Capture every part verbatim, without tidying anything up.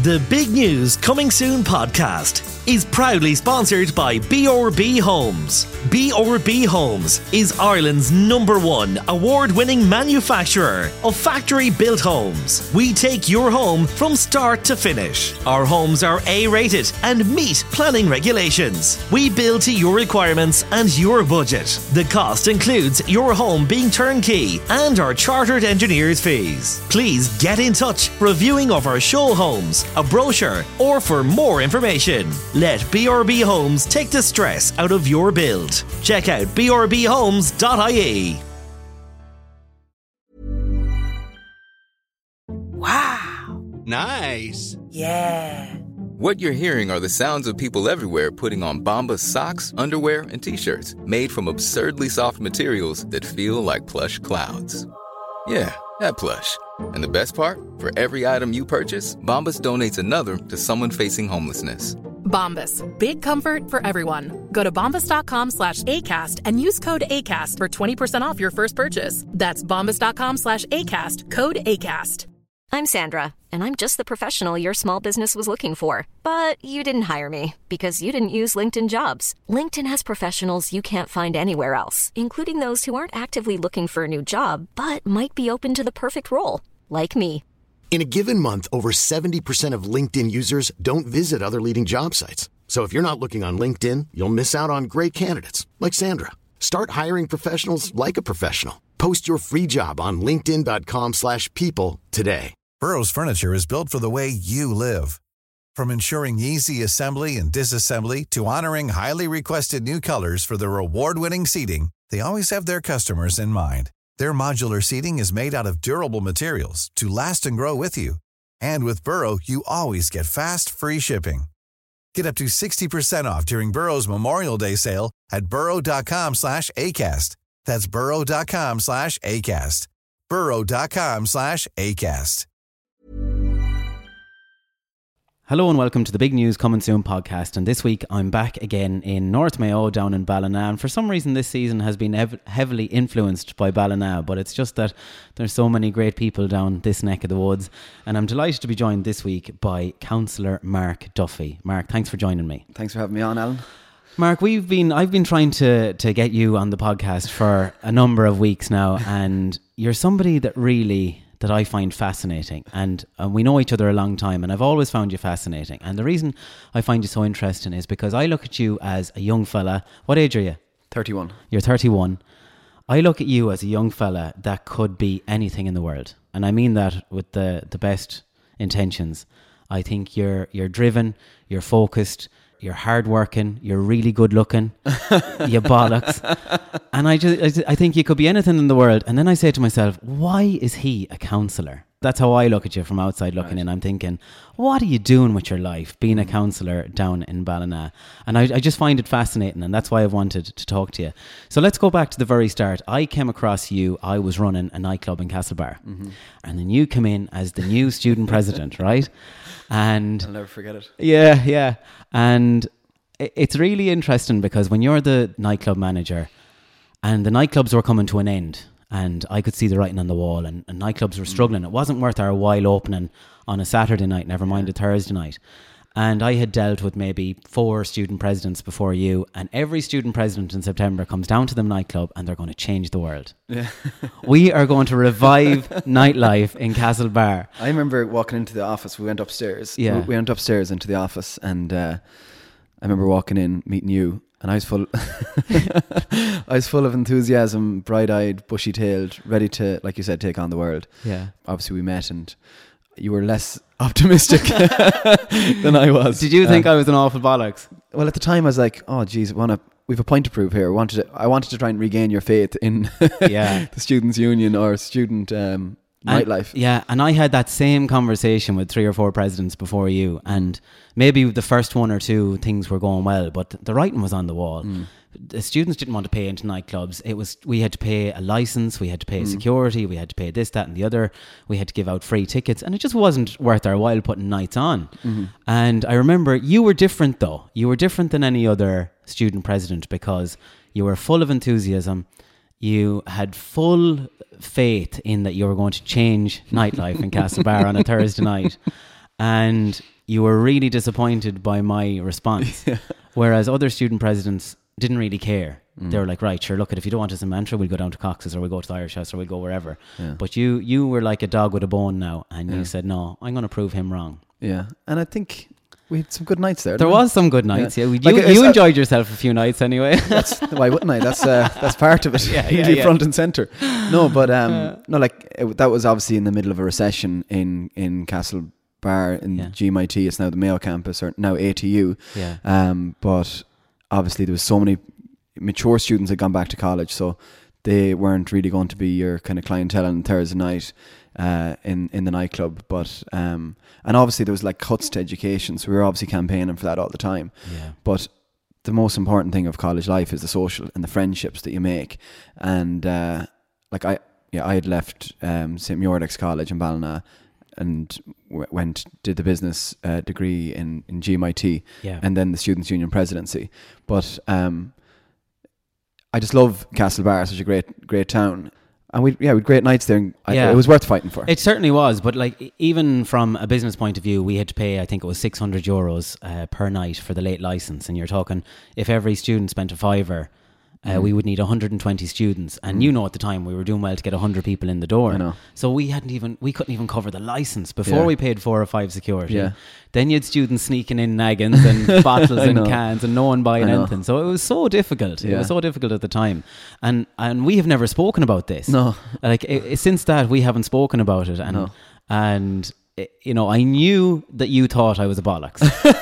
The Big News Coming Soon podcast is proudly sponsored by B R B Homes. B R B Homes is Ireland's number one award-winning manufacturer of factory-built homes. We take your home from start to finish. Our homes are A-rated and meet planning regulations. We build to your requirements and your budget. The cost includes your home being turnkey and our chartered engineers' fees. Please get in touch for reviewing of our show homes, a brochure, or for more information. Let B R B Homes take the stress out of your build. Check out b r b homes dot i e. Wow. Nice. Yeah. What you're hearing are the sounds of people everywhere putting on Bombas socks, underwear, and T-shirts made from absurdly soft materials that feel like plush clouds. Yeah, that plush. And the best part? For every item you purchase, Bombas donates another to someone facing homelessness. Bombas. Big comfort for everyone. Go to bombas.com slash ACAST and use code ACAST for twenty percent off your first purchase. That's bombas.com slash ACAST. Code ACAST. I'm Sandra, and I'm just the professional your small business was looking for. But you didn't hire me because you didn't use LinkedIn Jobs. LinkedIn has professionals you can't find anywhere else, including those who aren't actively looking for a new job, but might be open to the perfect role, like me. In a given month, over seventy percent of LinkedIn users don't visit other leading job sites. So if you're not looking on LinkedIn, you'll miss out on great candidates like Sandra. Start hiring professionals like a professional. Post your free job on linkedin dot com slash people today. Burrow's furniture is built for the way you live. From ensuring easy assembly and disassembly to honoring highly requested new colors for their award-winning seating, they always have their customers in mind. Their modular seating is made out of durable materials to last and grow with you. And with Burrow, you always get fast, free shipping. Get up to sixty percent off during Burrow's Memorial Day sale at burrow.com slash ACAST. That's burrow.com slash ACAST. burrow.com slash ACAST. Hello and welcome to the Big News Coming Soon podcast, and this week I'm back again in North Mayo down in Ballina, and for some reason this season has been hev- heavily influenced by Ballina, but it's just that there's so many great people down this neck of the woods, and I'm delighted to be joined this week by Councillor Mark Duffy. Mark, thanks for joining me. Thanks for having me on, Alan. Mark, we've been I've been trying to to get you on the podcast for a number of weeks now, and you're somebody that really that I find fascinating, and uh, we know each other a long time, and I've always found you fascinating. And the reason I find you so interesting is because I look at you as a young fella. What age are you? thirty-one. You're thirty-one. I look at you as a young fella that could be anything in the world, and I mean that with the the best intentions. I think you're you're driven, you're focused, you're hardworking, you're really good looking, you bollocks. And I just, I think you could be anything in the world. And then I say to myself, why is he a councillor? That's how I look at you from outside looking right in. I'm thinking, what are you doing with your life, being a councillor down in Ballina? And I, I just find it fascinating, and that's why I've wanted to talk to you. So let's go back to the very start. I came across you, I was running a nightclub in Castlebar. Mm-hmm. And then you come in as the new student president, right? And I'll never forget it. Yeah, yeah. And it's really interesting because when you're the nightclub manager and the nightclubs were coming to an end, and I could see the writing on the wall, and, and nightclubs were struggling. It wasn't worth our while opening on a Saturday night, never mind a Thursday night. And I had dealt with maybe four student presidents before you, and every student president in September comes down to the nightclub and they're going to change the world. Yeah. We are going to revive nightlife in Castlebar. I remember walking into the office. We went upstairs. Yeah. We went upstairs into the office, and uh, I remember walking in, meeting you, and I was full I was full of enthusiasm, bright-eyed, bushy-tailed, ready to, like you said, take on the world. Yeah. Obviously we met, and you were less optimistic than I was. Did you think um, I was an awful bollocks? Well, at the time I was like, oh geez, I wanna, we've a point to prove here. I wanted to, I wanted to try and regain your faith in yeah. the Students' Union or student um, nightlife. Yeah, and I had that same conversation with three or four presidents before you, and maybe the first one or two things were going well, but the writing was on the wall. Mm. The students didn't want to pay into nightclubs. It was, we had to pay a license, we had to pay mm. security, we had to pay this, that and the other. We had to give out free tickets, and it just wasn't worth our while putting nights on. Mm-hmm. And I remember you were different though. You were different than any other student president because you were full of enthusiasm. You had full faith in that you were going to change nightlife in Castlebar on a Thursday night. and you were really disappointed by my response. Yeah. Whereas other student presidents didn't really care. Mm. They were like, right, sure, look, if you don't want us in Mantra, we'll go down to Cox's, or we'll go to the Irish House, or we'll go wherever. Yeah. But you you were like a dog with a bone now, and yeah. you said, no, I'm going to prove him wrong. Yeah, and I think we had some good nights there. There we? was some good nights, yeah. yeah. Like you you enjoyed yourself a few nights anyway. That's, why wouldn't I? That's uh, that's part of it. Yeah, yeah, yeah. Front and centre. No, but um, uh, no, like it, that was obviously in the middle of a recession in in Castlebar in yeah. G M I T. It's now the Mayo campus, or now A T U. Yeah. Um, but obviously there was so many mature students had gone back to college, so they weren't really going to be your kind of clientele on Thursday night uh, in in the nightclub. But um, and obviously there was like cuts to education, so we were obviously campaigning for that all the time. Yeah. But the most important thing of college life is the social and the friendships that you make. And uh, like I, yeah, I had left um, Saint Muirdex College in Ballina and w- went did the business uh, degree in in G M I T, yeah. and then the Students' Union presidency. But um, I just love Castlebar, such a great great town. And we yeah, we had great nights there. And I, yeah. It was worth fighting for. It certainly was. But like, even from a business point of view, we had to pay, I think it was six hundred euros uh, per night for the late license. And you're talking, if every student spent a fiver, uh, mm. we would need one hundred twenty students. And mm. you know, at the time we were doing well to get one hundred people in the door. I know. So we hadn't even, we couldn't even cover the license before yeah. we paid four or five security. Yeah. Then you had students sneaking in naggins and bottles and cans and no one buying anything. So it was so difficult. Yeah. It was so difficult at the time. And and we have never spoken about this. No. Like it, it, since that, we haven't spoken about it. And, no. and it, you know, I knew that you thought I was a bollocks.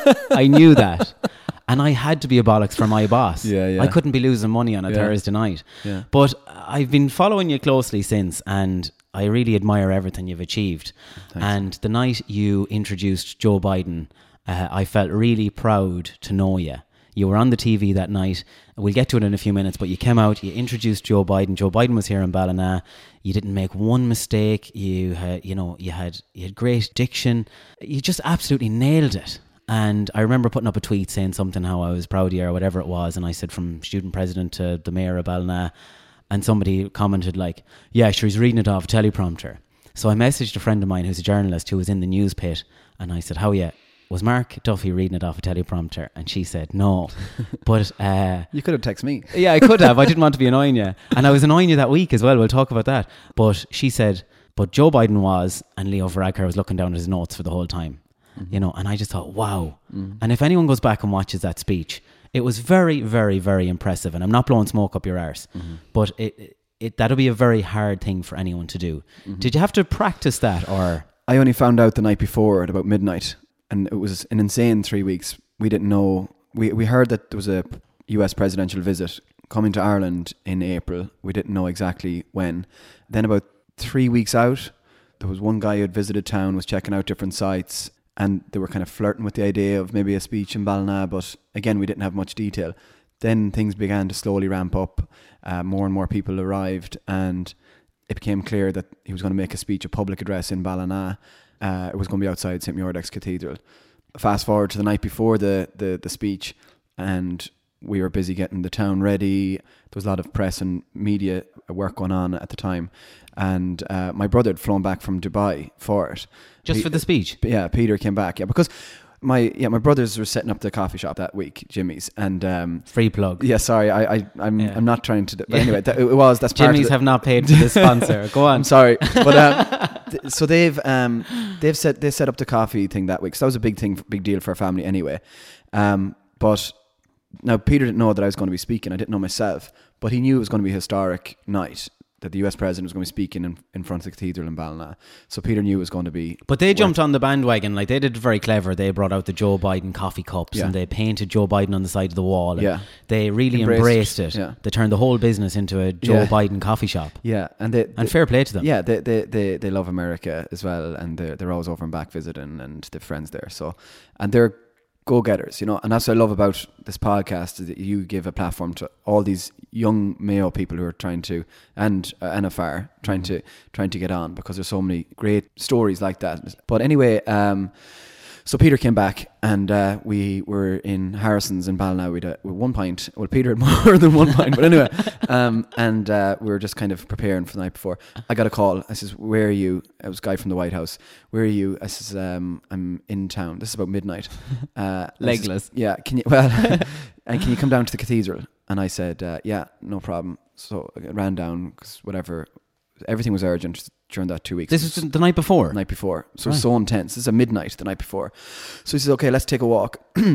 I knew that. And I had to be a bollocks for my boss. Yeah, yeah. I couldn't be losing money on a yeah. Thursday night. Yeah. But I've been following you closely since, and I really admire everything you've achieved. Thanks. And the night you introduced Joe Biden, uh, I felt really proud to know you. You were on the T V that night. We'll get to it in a few minutes, but you came out, you introduced Joe Biden. Joe Biden was here in Ballina. You didn't make one mistake. You had, you know, you had you had great diction. You just absolutely nailed it. And I remember putting up a tweet saying something how I was proud of you or whatever it was. And I said from student president to the mayor of Ballina. And somebody commented like, yeah, sure, he's reading it off a teleprompter. So I messaged a friend of mine who's a journalist who was in the news pit. And I said, how are you? Was Mark Duffy reading it off a teleprompter? And she said, no. But uh, you could have texted me. Yeah, I could have. I didn't want to be annoying you. And I was annoying you that week as well. We'll talk about that. But she said, but Joe Biden was, and Leo Varadkar was looking down at his notes for the whole time. Mm-hmm. You know, and I just thought, wow. Mm-hmm. And if anyone goes back and watches that speech, it was very, very, very impressive. And I'm not blowing smoke up your arse, mm-hmm. but it, it that'll be a very hard thing for anyone to do. Mm-hmm. Did you have to practice that, or? I only found out the night before at about midnight, and it was an insane three weeks. We didn't know. We we heard that there was a U S presidential visit coming to Ireland in April. We didn't know exactly when. Then about three weeks out, there was one guy who had visited town, was checking out different sites. And they were kind of flirting with the idea of maybe a speech in Ballina, but again, we didn't have much detail. Then things began to slowly ramp up. Uh, more and more people arrived, and it became clear that he was going to make a speech, a public address in Ballina. Uh, it was going to be outside Saint Muirdex Cathedral. Fast forward to the night before the, the, the speech, and we were busy getting the town ready. There was a lot of press and media work going on at the time. And uh, my brother had flown back from Dubai for it. Just Pe- for the speech? Yeah, Peter came back. Yeah, because my yeah my brothers were setting up the coffee shop that week, Jimmy's, and um, free plug. Yeah, sorry, I, I I'm yeah. I'm not trying to. But anyway, that, it was that's part Jimmy's of the, have not paid for the sponsor. Go on. I'm sorry, but um, th- so they've um they've set they set up the coffee thing that week. So that was a big thing, big deal for our family anyway. Um, but now Peter didn't know that I was going to be speaking. I didn't know myself, but he knew it was going to be a historic night, that the U S president was going to be speaking in, in front of the cathedral in Ballina. So Peter knew it was going to be... But they jumped on the bandwagon. Like, they did it very clever. They brought out the Joe Biden coffee cups, yeah. and they painted Joe Biden on the side of the wall. And yeah. they really embraced, embraced it. Yeah. They turned the whole business into a Joe yeah. Biden coffee shop. Yeah. And they, they, and fair play to them. Yeah, they, they, they, they love America as well, and they're, they're always over and back visiting, and they're friends there. So, and they're go-getters, you know, and that's what I love about this podcast, is that you give a platform to all these young Mayo people who are trying to, and uh, N F R trying mm-hmm. to trying to get on, because there's so many great stories like that. But anyway, um, So Peter came back, and uh, we were in Harrison's in Ballina. We'd uh, with one pint. Well, Peter had more than one pint, but anyway. Um, and uh, we were just kind of preparing for the night before. I got a call. I says, "Where are you?" It was a guy from the White House. "Where are you?" I says, um, "I'm in town." This is about midnight. Uh, Legless. Says, yeah. Can you? Well, and can you come down to the cathedral? And I said, uh, "Yeah, no problem." So I ran down because whatever, everything was urgent during that two weeks. This was the night before? The night before. So right. it was so intense. This is a midnight the night before. So he says, "Okay, let's take a walk."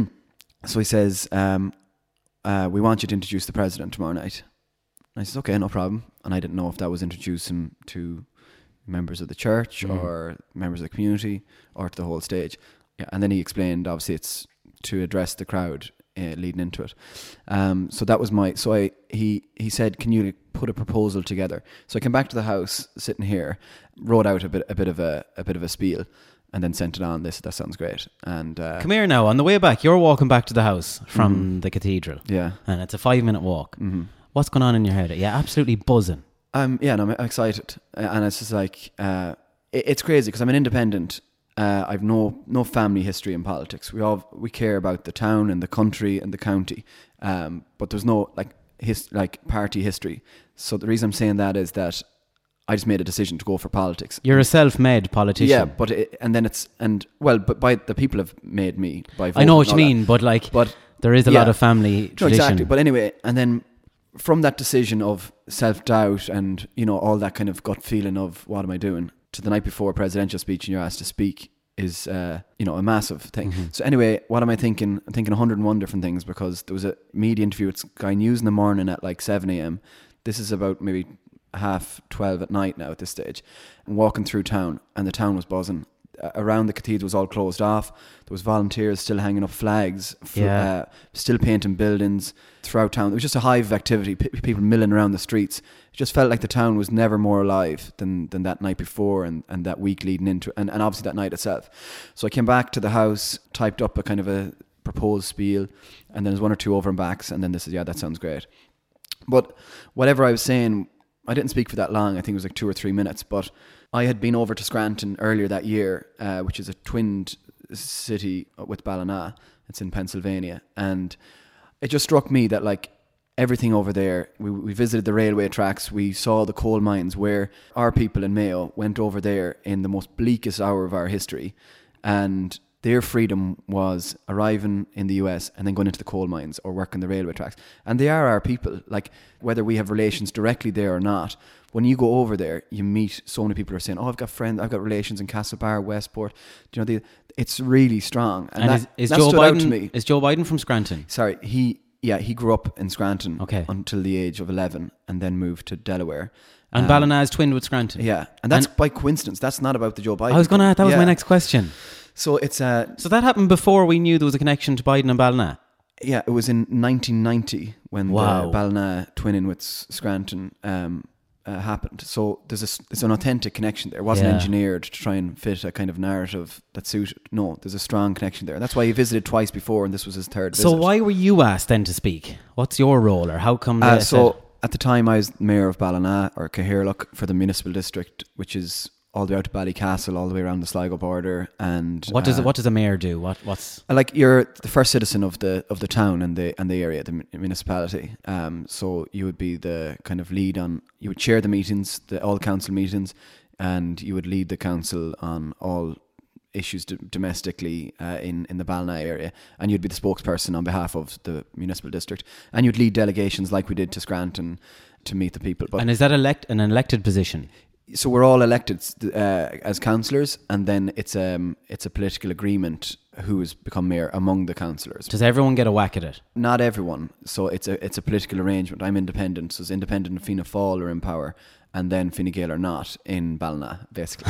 So he says, um, uh, "We want you to introduce the president tomorrow night." And I said, "Okay, no problem." And I didn't know if that was introducing to members of the church mm. or members of the community or to the whole stage. Yeah, and then he explained, obviously, it's to address the crowd uh, leading into it. Um, so that was my. So I he he said, "Can you put a proposal together?" So I came back to the house, sitting here, wrote out a bit a bit of a a bit of a spiel, and then sent it on. This that sounds great. And uh, come here now. On the way back, you're walking back to the house from mm-hmm. the cathedral. Yeah, and it's a five minute walk. Mm-hmm. What's going on in your head? Yeah, absolutely buzzing. Um, yeah, no, I'm excited, and it's just like uh, it, it's crazy because I'm an independent. Uh, I've no no family history in politics. We all we care about the town and the country and the county, um, but there's no like his like party history. So the reason I'm saying that is that I just made a decision to go for politics. You're a self-made politician. Yeah, but it, and then it's and well, but by the people have made me by voting. I know what you that. mean, but like, but there is a yeah, lot of family tradition. No, exactly. But anyway, and then from that decision of self-doubt and you know all that kind of gut feeling of what am I doing, to the night before a presidential speech and you're asked to speak is uh, you know a massive thing. Mm-hmm. So anyway, what am I thinking? I'm thinking one hundred and one different things because there was a media interview with Sky News in the morning at like seven a.m. This is about maybe half twelve at night now at this stage. And walking through town, and the town was buzzing. Uh, around the cathedral was all closed off. There was volunteers still hanging up flags, f- yeah. uh, still painting buildings throughout town. It was just a hive of activity, P- people milling around the streets. It just felt like the town was never more alive than than that night before and, and that week leading into it, and, and obviously that night itself. So I came back to the house, typed up a kind of a proposed spiel, and then there's one or two over and backs, and then this is, yeah, that sounds great. But whatever I was saying, I didn't speak for that long. I think it was like two or three minutes, but I had been over to Scranton earlier that year, uh, which is a twinned city with Ballina. It's in Pennsylvania. And it just struck me that like everything over there, we, we visited the railway tracks, we saw the coal mines where our people in Mayo went over there in the most bleakest hour of our history. And their freedom was arriving in the U S and then going into the coal mines or working the railway tracks. And they are our people. Like whether we have relations directly there or not, when you go over there, you meet so many people who are saying, "Oh, I've got friends, I've got relations in Castlebar, Westport." Do you know, the, it's really strong. And, and that, is, is that Joe stood Biden, out to me. Is Joe Biden from Scranton? Sorry, he yeah he grew up in Scranton okay. until the age of eleven, and then moved to Delaware. And um, Ballina is twinned with Scranton. Yeah, and that's and by coincidence. That's not about the Joe Biden. I was going to. That was yeah. my next question. So it's uh, so that happened before we knew there was a connection to Biden and Ballina. Yeah, it was in nineteen ninety when wow. the Ballina twinning with Scranton um, uh, happened. So there's a, it's an authentic connection there. It wasn't yeah. engineered to try and fit a kind of narrative that suited. No, there's a strong connection there. That's why he visited twice before, and this was his third so visit. why were you asked then to speak? What's your role, or how come? Uh, they so said- at the time, I was mayor of Ballina or Caherlock for the municipal district, which is all the way out to Ballycastle, all the way around the Sligo border. And what does uh, what does a mayor do? What what's like you're the first citizen of the of the town and the and the area, the municipality. Um, so you would be the kind of lead on. You would chair the meetings, the all council meetings, and you would lead the council on all issues d- domestically uh, in in the Ballina area, and you'd be the spokesperson on behalf of the municipal district, and you'd lead delegations like we did to Scranton to meet the people. But and is that elect an elected position? So we're all elected uh, as councillors, and then it's um it's a political agreement who has become mayor among the councillors. Does everyone get a whack at it? Not everyone. So it's a it's a political arrangement. I'm independent, so it's independent and Fianna Fáil are in power, and then Fine Gael are not in Ballina, basically.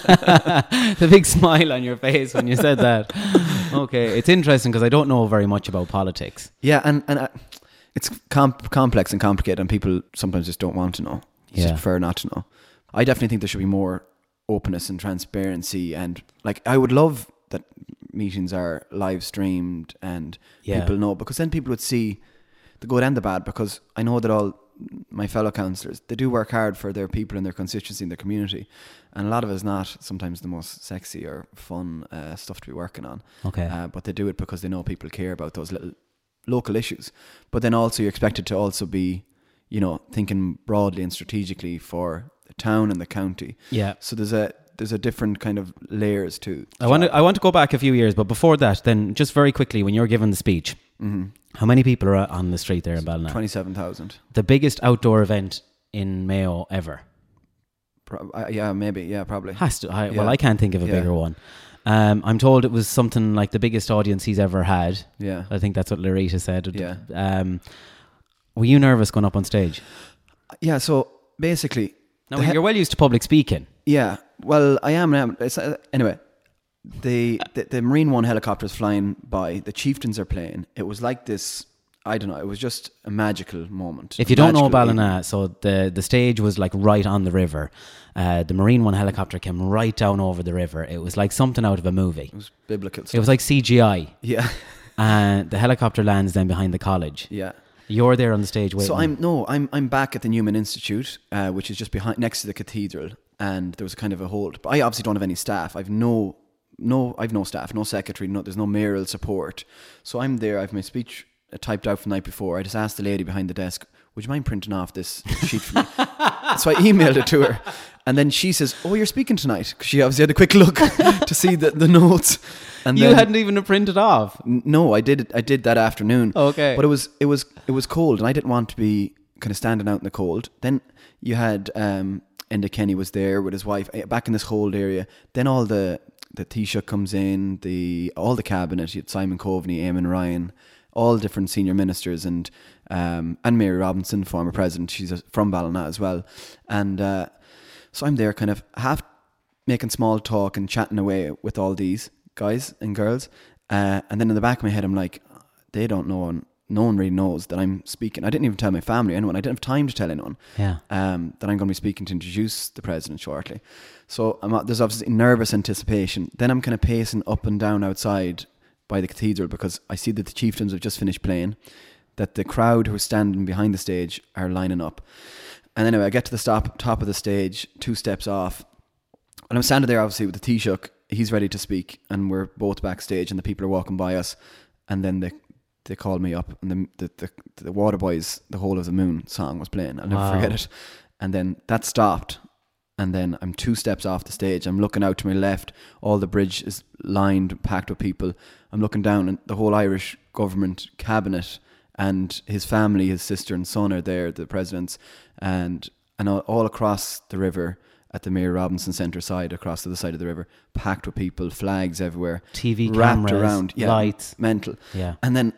The big smile on your face when you said that. Okay, it's interesting because I don't know very much about politics. Yeah, and and uh, it's comp- complex and complicated, and people sometimes just don't want to know. They yeah. just prefer not to know. I definitely think there should be more openness and transparency, and like I would love that meetings are live streamed and yeah. people know, because then people would see the good and the bad, because I know that all my fellow councillors, they do work hard for their people and their constituency and their community. And a lot of it is not sometimes the most sexy or fun uh, stuff to be working on. Okay. Uh, but they do it because they know people care about those little local issues. But then also you're expected to also be, you know, thinking broadly and strategically for the town and the county. Yeah. So there's a there's a different kind of layers to. I want to I want to go back a few years, but before that, then just very quickly, when you're giving the speech, mm-hmm. how many people are on the street there in Ballina? twenty-seven thousand. The biggest outdoor event in Mayo ever. Pro- uh, yeah, maybe. Yeah, probably. Has to. I, yeah. Well, I can't think of a yeah. bigger one. Um, I'm told it was something like the biggest audience he's ever had. Yeah. I think that's what Larita said. Yeah. Um, were you nervous going up on stage? Yeah. So basically, now you're well used to public speaking. Yeah. Well, I am now. It's, uh, anyway, the, the the Marine One helicopters flying by. The Chieftains are playing. It was like this. I don't know. It was just a magical moment. If you don't know Ballina, so the, the stage was like right on the river. Uh, the Marine One helicopter came right down over the river. It was like something out of a movie. It was biblical stuff. It was like C G I. Yeah. And the helicopter lands then behind the college. Yeah. You're there on the stage waiting. So I'm no, I'm I'm back at the Newman Institute, uh, which is just behind next to the cathedral, and there was kind of a hold. But I obviously don't have any staff. I've no no I've no staff, no secretary, no there's no mayoral support. So I'm there. I've my speech typed out from the night before. I just asked the lady behind the desk, would you mind printing off this sheet for me? So I emailed it to her, and then she says, oh, you're speaking tonight, because she obviously had a quick look to see the, the notes. And you then, hadn't even printed off. No, I did it. I did that afternoon. Okay, but it was it was it was cold, and I didn't want to be kind of standing out in the cold. Then you had um, Enda Kenny was there with his wife back in this hold area. Then all the the Taoiseach comes in, the all the cabinet. You had Simon Coveney, Eamon Ryan, all different senior ministers, and um, and Mary Robinson, former president. She's from Ballina as well, and uh, so I'm there, kind of half making small talk and chatting away with all these guys and girls, uh, and then in the back of my head, I'm like, they don't know, and no one really knows that I'm speaking. I didn't even tell my family, anyone. I didn't have time to tell anyone. Yeah. Um, that I'm going to be speaking to introduce the president shortly. So I'm, there's obviously nervous anticipation. Then I'm kind of pacing up and down outside by the cathedral, because I see that the Chieftains have just finished playing, that the crowd who are standing behind the stage are lining up. And anyway, I get to the stop, top of the stage, two steps off, and I'm standing there obviously with the Taoiseach. He's ready to speak, and we're both backstage, and the people are walking by us, and then they they called me up, and the the, the, the Waterboys, The Whole of the Moon song was playing. I'll never Wow. forget it. And then that stopped, and then I'm two steps off the stage. I'm looking out to my left. All the bridge is lined, packed with people. I'm looking down, and the whole Irish government cabinet and his family, his sister and son are there, the presidents, and and all, all across the river at the Mary Robinson Centre side, across to the side of the river, packed with people, flags everywhere, T V wrapped cameras, around, yeah, lights, mental. Yeah. And then,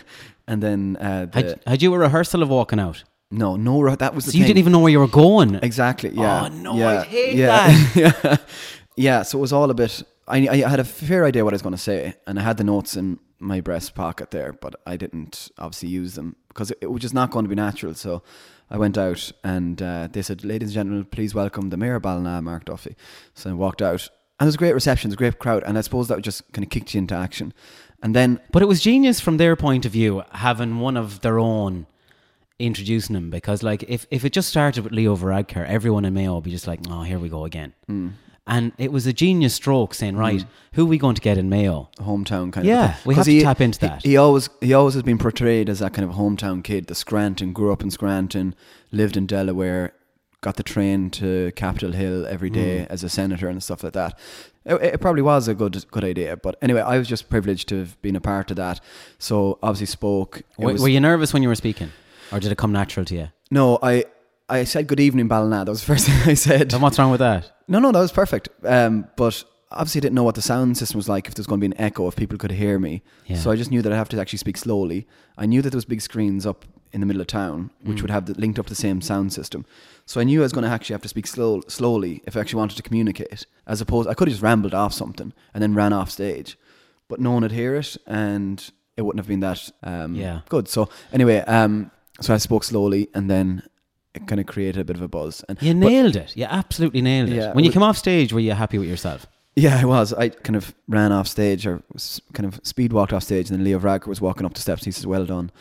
and then uh, the, had, had you a rehearsal of walking out? no, no, that was the So thing. you didn't even know where you were going. Exactly. Yeah. Oh, no, yeah, I hate yeah, that. yeah. Yeah. So it was all a bit. I I had a fair idea what I was going to say, and I had the notes in my breast pocket there, but I didn't obviously use them because it, it was just not going to be natural. So I went out, and uh, they said, "Ladies and gentlemen, please welcome the Mayor of Ballina, Mark Duffy." So I walked out, and it was a great reception, it was a great crowd, and I suppose that just kind of kicked you into action. And then, But it was genius from their point of view, having one of their own introducing him, because like if, if it just started with Leo Varadkar, everyone in Mayo would be just like, oh, here we go again. Mm. And it was a genius stroke saying, right, mm. who are we going to get in Mayo? Hometown kind yeah, of thing. we have to he, tap into that. He, he always he always has been portrayed as that kind of hometown kid, the Scranton, grew up in Scranton, lived in Delaware, got the train to Capitol Hill every day mm. as a senator and stuff like that. It, it probably was a good good idea, but anyway, I was just privileged to have been a part of that. So obviously spoke. Were, was, were you nervous when you were speaking, or did it come natural to you? No, I I said good evening, Ballina. That was the first thing I said. And what's wrong with that? No, no, that was perfect. Um, but obviously I didn't know what the sound system was like, if there's going to be an echo, if people could hear me. Yeah. So I just knew that I'd have to actually speak slowly. I knew that there was big screens up in the middle of town, which mm. would have the, linked up to the same sound system. So I knew I was going to actually have to speak slow, slowly if I actually wanted to communicate, as opposed, I could have just rambled off something and then ran off stage, but no one would hear it, and it wouldn't have been that um, yeah. good. So anyway, um, so I spoke slowly, and then it kind of created a bit of a buzz. And you nailed but, it. You absolutely nailed it. Yeah, when you came off stage, were you happy with yourself? Yeah, I was. I kind of ran off stage, or was kind of speed walked off stage, and then Leo Varadkar was walking up the steps. He says, "Well done."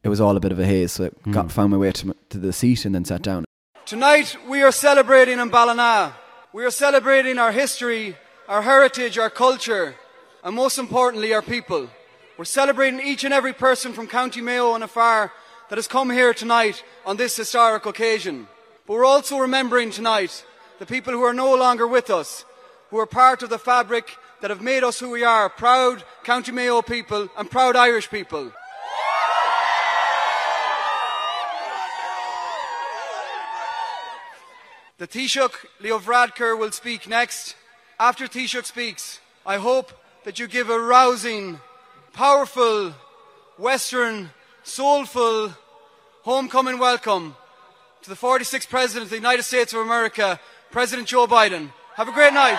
it was all a bit of a haze. So I mm. got found my way to, to the seat and then sat down. Tonight we are celebrating in Ballina. We are celebrating our history, our heritage, our culture, and most importantly, our people. We're celebrating each and every person from County Mayo and afar that has come here tonight on this historic occasion. But we're also remembering tonight the people who are no longer with us, who are part of the fabric that have made us who we are, proud County Mayo people and proud Irish people. The Taoiseach, Leo Varadkar, will speak next. After Taoiseach speaks, I hope that you give a rousing, powerful, Western, soulful, homecoming welcome to the forty-sixth President of the United States of America, President Joe Biden. Have a great night.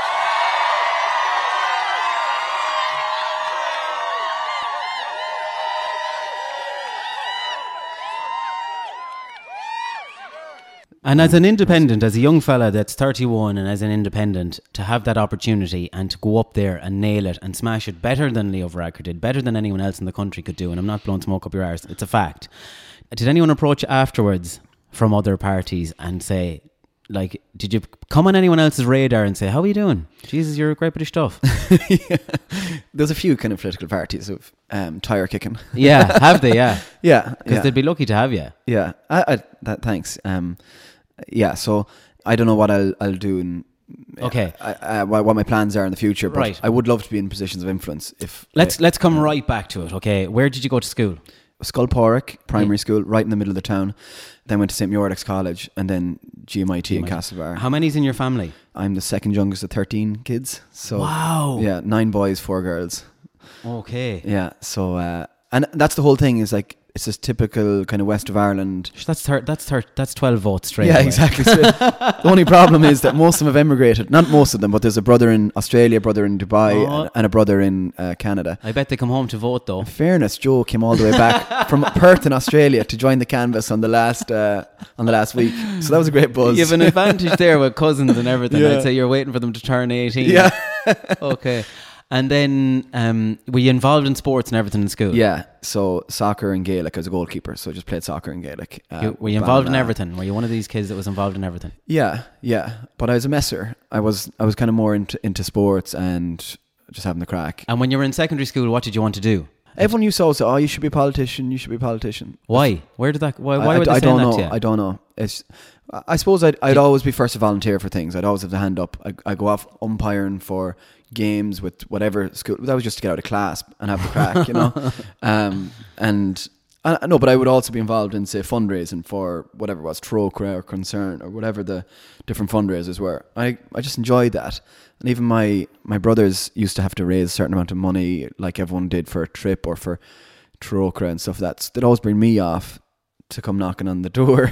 And as an independent, as a young fella that's thirty-one and as an independent, to have that opportunity and to go up there and nail it and smash it better than Leo Varadkar did, better than anyone else in the country could do, and I'm not blowing smoke up your arse, it's a fact. Did anyone approach you afterwards from other parties and say, like, did you come on anyone else's radar and say, how are you doing? Jesus, you're a great bit of stuff. Yeah. There's a few kind of political parties of um, tire kicking. Yeah, have they? Yeah. Yeah. Because yeah. they'd be lucky to have you. Yeah. I, I, that, thanks. Um, yeah, so I don't know what I'll, I'll do in, okay. I, I, what my plans are in the future, but right. I would love to be in positions of influence. If Let's I, let's come right back to it, okay? Where did you go to school? Sculporic Primary yeah. School, right in the middle of the town. Then went to Saint Muirch's College and then G M I T in Castlebar. How many's in your family? I'm the second youngest of thirteen kids. So wow. Yeah, nine boys, four girls. Okay. Yeah, so uh, and that's the whole thing, is like it's this typical kind of West of Ireland. That's thir- that's thir- that's twelve votes straight Yeah, away. exactly. The only problem is that most of them have emigrated. Not most of them, but there's a brother in Australia, a brother in Dubai, oh. and, and a brother in uh, Canada. I bet they come home to vote though. In fairness, Joe came all the way back from Perth in Australia to join the canvass on the last uh, on the last week. So that was a great buzz. You have an advantage there with cousins and everything. Yeah. I'd say you're waiting for them to turn eighteen. Yeah. Okay. And then, um, were you involved in sports and everything in school? Yeah, so soccer and Gaelic. I was a goalkeeper, so I just played soccer and Gaelic. Uh, you, were you involved in everything? Were you one of these kids that was involved in everything? Yeah, yeah. But I was a messer. I was I was kind of more into, into sports and just having the crack. And when you were in secondary school, what did you want to do? Everyone used to always say, oh, you should be a politician, you should be a politician. Why? Where did that, why, why I, were they I, I saying don't that know. to you? I don't know. It's, I suppose I'd, I'd always be first to volunteer for things. I'd always have the hand up. I I go off umpiring for games with whatever school. That was just to get out of class and have the crack, you know. um, and I no, but I would also be involved in, say, fundraising for whatever it was, Trócaire or Concern or whatever the different fundraisers were. I, I just enjoyed that. And even my, my brothers used to have to raise a certain amount of money, like everyone did for a trip or for Trócaire and stuff. That's they'd always bring me off to come knocking on the door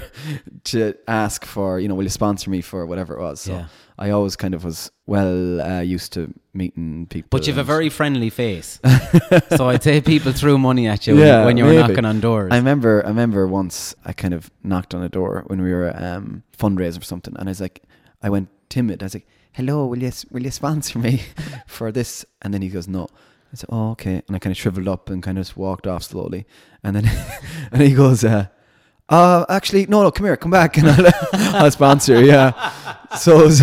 to ask for, you know, will you sponsor me for whatever it was. So yeah. I always kind of was well uh, used to meeting people. But you have a very friendly face. So I'd say people threw money at you yeah, when you were maybe. knocking on doors. I remember I remember once I kind of knocked on a door when we were um, fundraising for something, and I was like, I went timid. I was like, hello, will you will you sponsor me for this? And then he goes, no. I said, oh, okay. And I kind of shriveled up and kind of just walked off slowly. And then and he goes, uh, uh, actually, no, no, come here, come back, and I'll, I'll sponsor. Yeah. So it was,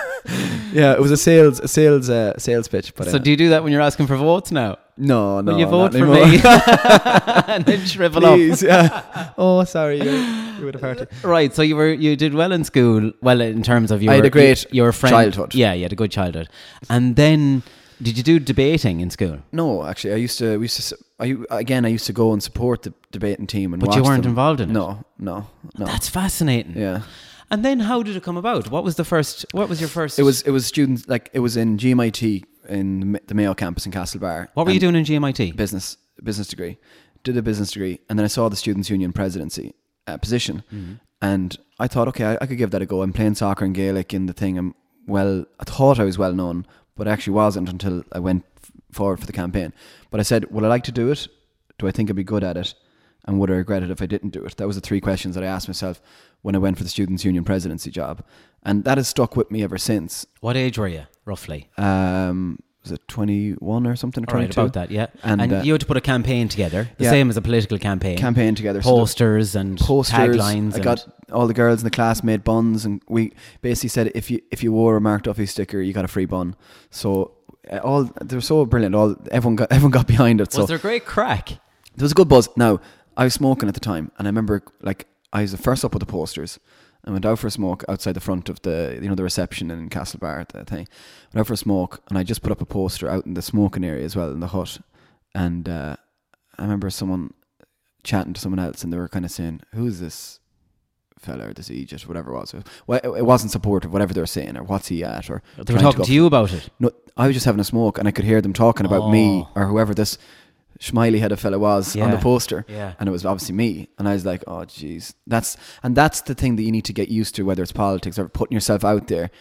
yeah, it was a sales, a sales, uh, sales pitch. But so uh, do you do that when you're asking for votes now? No, no. Will you vote for anymore. me? And then shrivel Please, up. Yeah. Oh, sorry, you're, you're with a party. Right. So you were you did well in school. Well, in terms of your, I had a great your friend, childhood. Yeah, you had a good childhood. And then, did you do debating in school? No, actually, I used to. We used to. I again, I used to go and support the debating team and. But watch you weren't them. involved in it. No, no, no. That's fascinating. Yeah. And then, how did it come about? What was the first? What was your first? It was. It was students. Like it was in G M I T in the Mayo campus in Castlebar. What were you doing in G M I T? Business, business degree. Did a business degree, and then I saw the Students' Union presidency uh, position, mm-hmm. and I thought, okay, I, I could give that a go. I'm playing soccer and Gaelic in the thing. I'm well. I thought I was well known, but I actually wasn't until I went forward for the campaign. But I said, would I like to do it? Do I think I'd be good at it? And would I regret it if I didn't do it? That was the three questions that I asked myself when I went for the Students' Union presidency job. And that has stuck with me ever since. What age were you, roughly? Um, was it twenty-one or something? Or All right, twenty-two? about that, yeah. And, And, and uh, you had to put a campaign together, the yeah. same as a political campaign. Campaign together. So the- Posters and posters. taglines. I and got all the girls in the class made buns, and we basically said if you if you wore a Mark Duffy sticker, you got a free bun. So uh, all they were so brilliant. All everyone got everyone got behind it. Was so there great crack? there was a good buzz. Now I was smoking at the time, and I remember like I was the first up with the posters. I went out for a smoke outside the front of the, you know, the reception in Castlebar, that thing. Went out for a smoke, and I just put up a poster out in the smoking area as well, in the hut. And uh, I remember someone chatting to someone else, and they were kind of saying, "Who's this fella, or this Egypt, whatever it was?" Well, it wasn't supportive, whatever they were saying, or what's he at, or They were talking to, to you about it. No, I was just having a smoke, and I could hear them talking about oh. me or whoever this Schmiley head of fella was yeah. on the poster, yeah. and it was obviously me, and I was like, oh jeez, that's and that's the thing that you need to get used to, whether it's politics or putting yourself out there.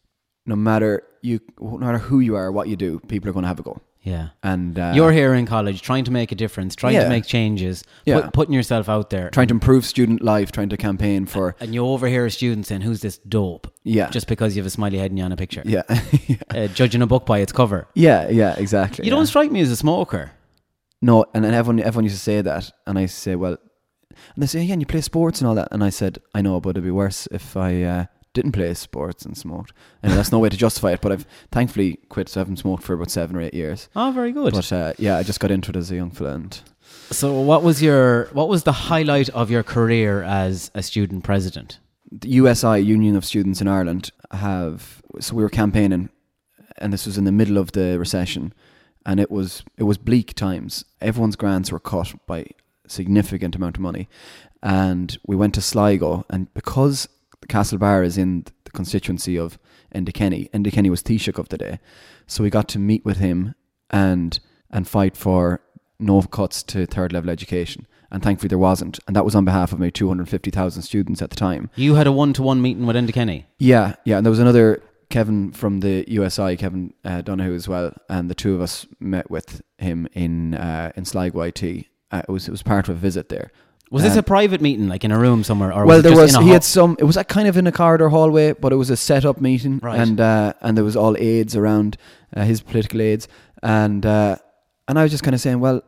No matter you, no matter who you are, what you do, people are going to have a go. Yeah, and uh, you're here in college, trying to make a difference, trying yeah. to make changes, yeah. put, putting yourself out there, trying to improve student life, trying to campaign for. And you overhear a student saying, "Who's this dope?" Yeah, just because you have a smiley head and you on a picture. Yeah, yeah. Uh, judging a book by its cover. Yeah, yeah, exactly. You yeah. don't strike me as a smoker. No, and, and everyone everyone used to say that, and I say, well, and they say, yeah, and you play sports and all that, and I said, I know, but it'd be worse if I uh, didn't play sports and smoked. And that's no way to justify it, but I've thankfully quit, so I haven't smoked for about seven or eight years. Oh, very good. But uh, yeah, I just got into it as a young fella. And so, what was your what was the highlight of your career as a student president? The U S I, Union of Students in Ireland, have so we were campaigning, and this was in the middle of the recession. And it was it was bleak times. Everyone's grants were cut by a significant amount of money. And we went to Sligo. And because Castlebar is in the constituency of Enda Kenny, Enda Kenny was Taoiseach of the day. So we got to meet with him and and fight for no cuts to third level education. And thankfully there wasn't. And that was on behalf of maybe two hundred fifty thousand students at the time. You had a one-to-one meeting with Enda Kenny? Yeah, yeah. And there was another... Kevin from the U S I, Kevin uh, Donoghue as well, and the two of us met with him in uh, in Sligo I T. Uh, it was it was part of a visit there. Was um, this a private meeting, like in a room somewhere, or well, was it there just was. in a he hall? had some. It was like kind of in a corridor hallway, but it was a set up meeting, right. and uh, and there was all aides around, uh, his political aides, and uh, and I was just kind of saying, well,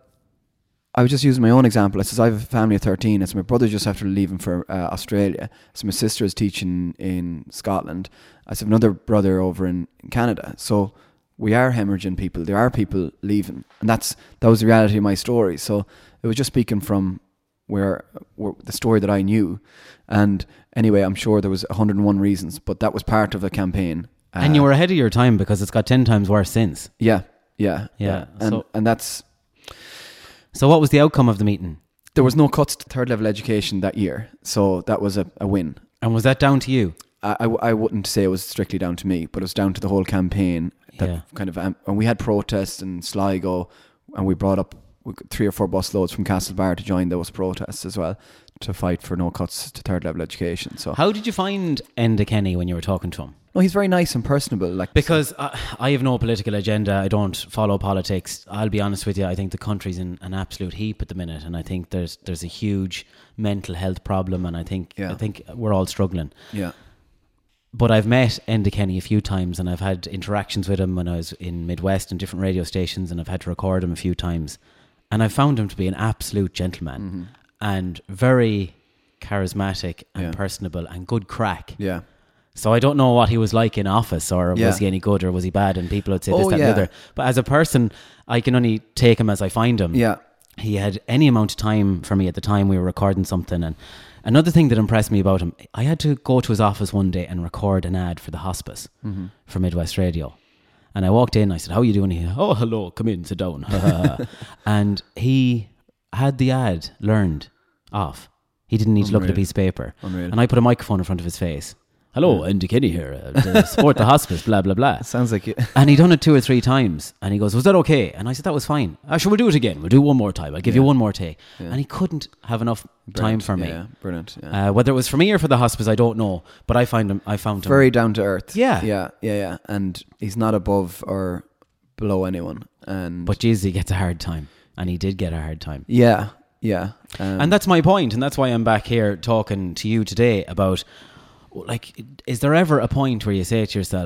I was just using my own example. I says I have a family of thirteen. It's my brother just after leaving for uh, Australia. So my sister is teaching in Scotland. I have another brother over in, in Canada. So we are hemorrhaging people. There are people leaving, and that's that was the reality of my story. So it was just speaking from where, where the story that I knew. And anyway, I'm sure there was one hundred and one reasons, but that was part of a campaign. Uh, and you were ahead of your time because it's got ten times worse since. Yeah, yeah, yeah. yeah. And so, and that's. So what was the outcome of the meeting? There was no cuts to third level education that year, so that was a, a win. And was that down to you? I, I, I wouldn't say it was strictly down to me, but it was down to the whole campaign. That yeah. kind of, um, and we had protests in Sligo, and we brought up three or four busloads from Castlebar to join those protests as well, to fight for no cuts to third level education. So, how did you find Enda Kenny when you were talking to him? No, he's very nice and personable. Like because uh, I have no political agenda. I don't follow politics. I'll be honest with you. I think the country's in an absolute heap at the minute, and I think there's there's a huge mental health problem, and I think yeah. I think we're all struggling. Yeah. But I've met Enda Kenny a few times, and I've had interactions with him when I was in Midwest and different radio stations, and I've had to record him a few times, and I found him to be an absolute gentleman mm-hmm. and very charismatic and yeah. personable and good crack. Yeah. So I don't know what he was like in office, or yeah. was he any good, or was he bad, and people would say this, oh, that, yeah. and the other. But as a person, I can only take him as I find him. Yeah. He had any amount of time for me at the time we were recording something. And another thing that impressed me about him, I had to go to his office one day and record an ad for the hospice mm-hmm. for Midwest Radio. And I walked in, I said, "How are you doing?" He, "Oh, hello, come in, sit down." And he had the ad learned off. He didn't need Unreal. to look at a piece of paper. Unreal. And I put a microphone in front of his face. "Hello, yeah. Enda Kenny here, uh, to support the hospice, blah, blah, blah." Sounds like it. And he done it two or three times. And he goes, "Was that okay?" And I said, "That was fine." "Ah, sure, we'll do it again. We'll do one more time. I'll give yeah. you one more take." Yeah. And he couldn't have enough brilliant. time for me. Yeah, brilliant. Yeah. Uh, whether it was for me or for the hospice, I don't know. But I find him, I found him very down to earth. Yeah. Yeah, yeah, yeah. And he's not above or below anyone. And But Jesus, he gets a hard time. And he did get a hard time. Yeah, yeah. Um, and that's my point. And that's why I'm back here talking to you today about... Like, is there ever a point where you say to yourself,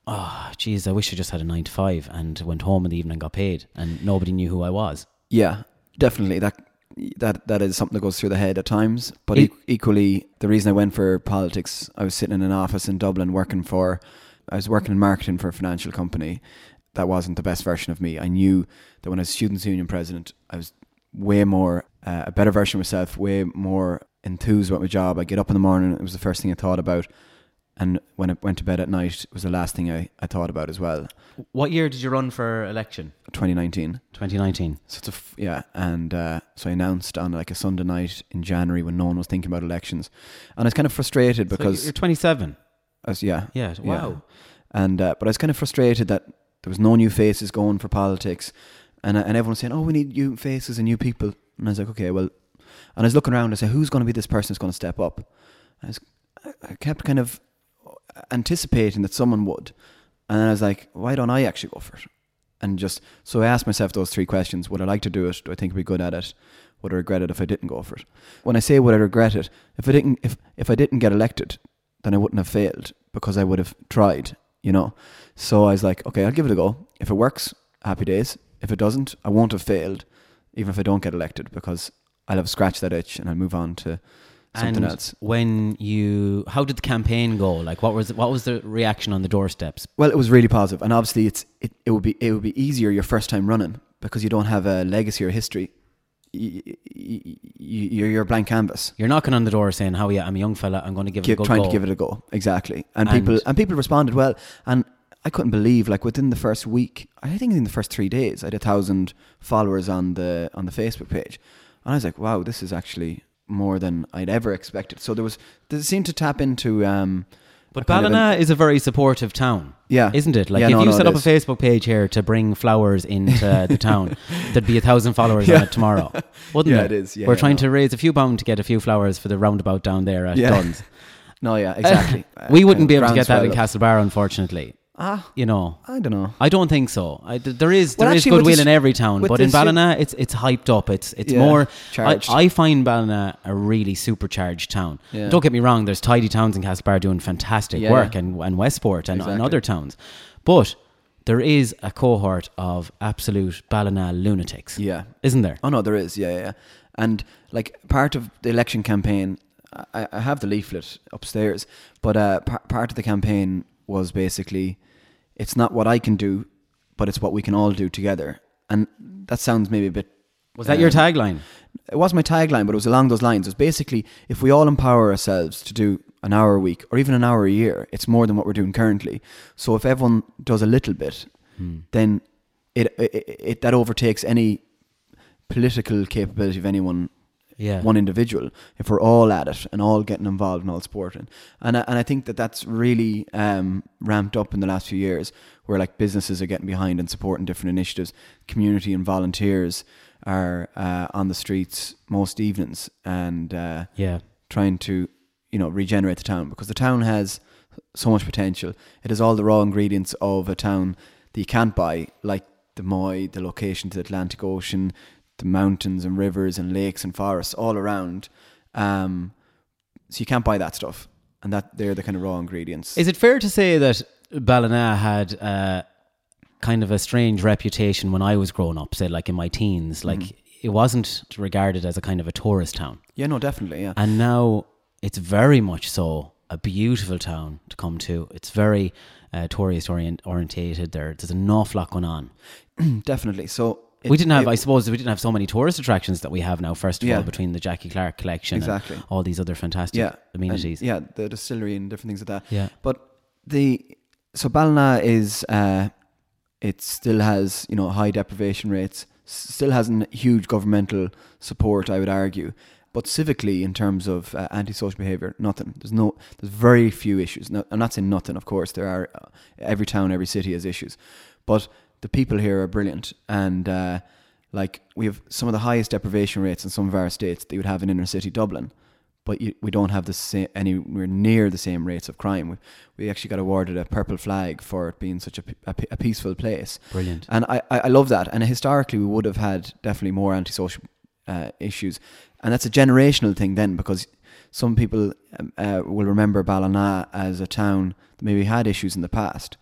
oh, geez, I wish I just had a nine to five and went home in the evening and got paid and nobody knew who I was. Yeah, definitely. That that that is something that goes through the head at times. But it, e- equally, the reason I went for politics, I was sitting in an office in Dublin working for, I was working in marketing for a financial company. That wasn't the best version of me. I knew that when I was Students' Union president, I was way more, uh, a better version of myself, way more enthused about my job. I get up in the morning, it was the first thing I thought about. And when I went to bed at night, it was the last thing I, I thought about as well. What year did you run for election? twenty nineteen. twenty nineteen. So it's a f- yeah, and uh, so I announced on like a Sunday night in January when no one was thinking about elections, and I was kind of frustrated because so you're twenty-seven. I was, yeah, yeah, wow. Yeah. And uh, but I was kind of frustrated that there was no new faces going for politics, and and everyone was saying, "Oh, we need new faces and new people." And I was like, "Okay, well," and I was looking around. I said, "Who's going to be this person who's going to step up?" I was, I kept kind of anticipating that someone would, and then I was like, why don't I actually go for it? And just so I asked myself those three questions: would I like to do it? Do I think I'd be good at it? Would I regret it if I didn't go for it? When I say would I regret it, if I didn't if if I didn't get elected, then I wouldn't have failed because I would have tried, you know. So I was like, okay, I'll give it a go. If it works, happy days. If it doesn't, I won't have failed, even if I don't get elected, because I'll have scratched that itch and I'll move on to something and else. When you, how did the campaign go? Like, what was what was the reaction on the doorsteps? Well, it was really positive, and obviously, it's it, it would be it would be easier your first time running because you don't have a legacy or history. You, you, you're you're a blank canvas. You're knocking on the door saying, "How are you? I'm a young fella. I'm going to give Keep it a go." Trying go. to give it a go, exactly. And, And people and people responded well, and I couldn't believe, like, within the first week, I think in the first three days, I had a thousand followers on the on the Facebook page, and I was like, wow, this is actually more than I'd ever expected. So there was, they seemed to tap into. Um, but Ballina an, is a very supportive town, yeah, isn't it? Like yeah, if no, you no, set up is. a Facebook page here to bring flowers into the town, there'd be a thousand followers yeah. on it tomorrow, wouldn't yeah, there? it is. Yeah, We're yeah, trying no. to raise a few pounds to get a few flowers for the roundabout down there at yeah. Duns. No, yeah, exactly. We wouldn't uh, be able to get that in up. Castlebar, unfortunately. Ah, you know, I don't know. I don't think so. I, there is there well, is actually, goodwill this, in every town, but in Ballina, it's it's hyped up. It's it's yeah, more. I, charged. I find Ballina a really supercharged town. Yeah. Don't get me wrong. There's tidy towns in Castlebar doing fantastic yeah, work, yeah. and and Westport and, exactly. and other towns, but there is a cohort of absolute Ballina lunatics. Yeah, isn't there? Oh no, there is. Yeah, yeah. And like part of the election campaign, I, I have the leaflet upstairs, but uh, par- part of the campaign was basically, it's not what I can do, but it's what we can all do together. And that sounds maybe a bit... Was that um, your tagline? It was my tagline, but it was along those lines. It was basically, if we all empower ourselves to do an hour a week, or even an hour a year, it's more than what we're doing currently. So if everyone does a little bit, hmm. then it, it, it that overtakes any political capability of anyone, yeah. one individual, if we're all at it and all getting involved and all supporting. And I, and I think that that's really um, ramped up in the last few years, where like businesses are getting behind and supporting different initiatives. Community and volunteers are uh, on the streets most evenings and uh, yeah. trying to, you know, regenerate the town, because the town has so much potential. It has all the raw ingredients of a town that you can't buy, like the Moy, the location to the Atlantic Ocean, the mountains and rivers and lakes and forests all around. Um, so you can't buy that stuff. And that they're the kind of raw ingredients. Is it fair to say that Ballina had uh, kind of a strange reputation when I was growing up, say like in my teens? Like mm. it wasn't regarded as a kind of a tourist town. Yeah, no, definitely, yeah. And now it's very much so a beautiful town to come to. It's very uh, tourist orient- orientated. There, There's an awful lot going on. Definitely. So... It, we didn't have, it, I suppose, we didn't have so many tourist attractions that we have now, first of yeah. all, between the Jackie Clark collection exactly. and all these other fantastic yeah. amenities. And, yeah, the distillery and different things like that. Yeah. But the, so Ballina is, uh, it still has, you know, high deprivation rates, still hasn't huge governmental support, I would argue. But civically, in terms of uh, antisocial behaviour, nothing. There's no, there's very few issues. No, I'm not saying nothing, of course. There are, uh, every town, every city has issues. But the people here are brilliant, and uh, like we have some of the highest deprivation rates in some of our estates that you would have in inner city Dublin, but you, we don't have the same, anywhere near the same rates of crime. We, we actually got awarded a purple flag for it being such a, a, a peaceful place. Brilliant. And I, I love that. And historically, we would have had definitely more antisocial uh, issues, and that's a generational thing then, because some people um, uh, will remember Ballina as a town that maybe had issues in the past.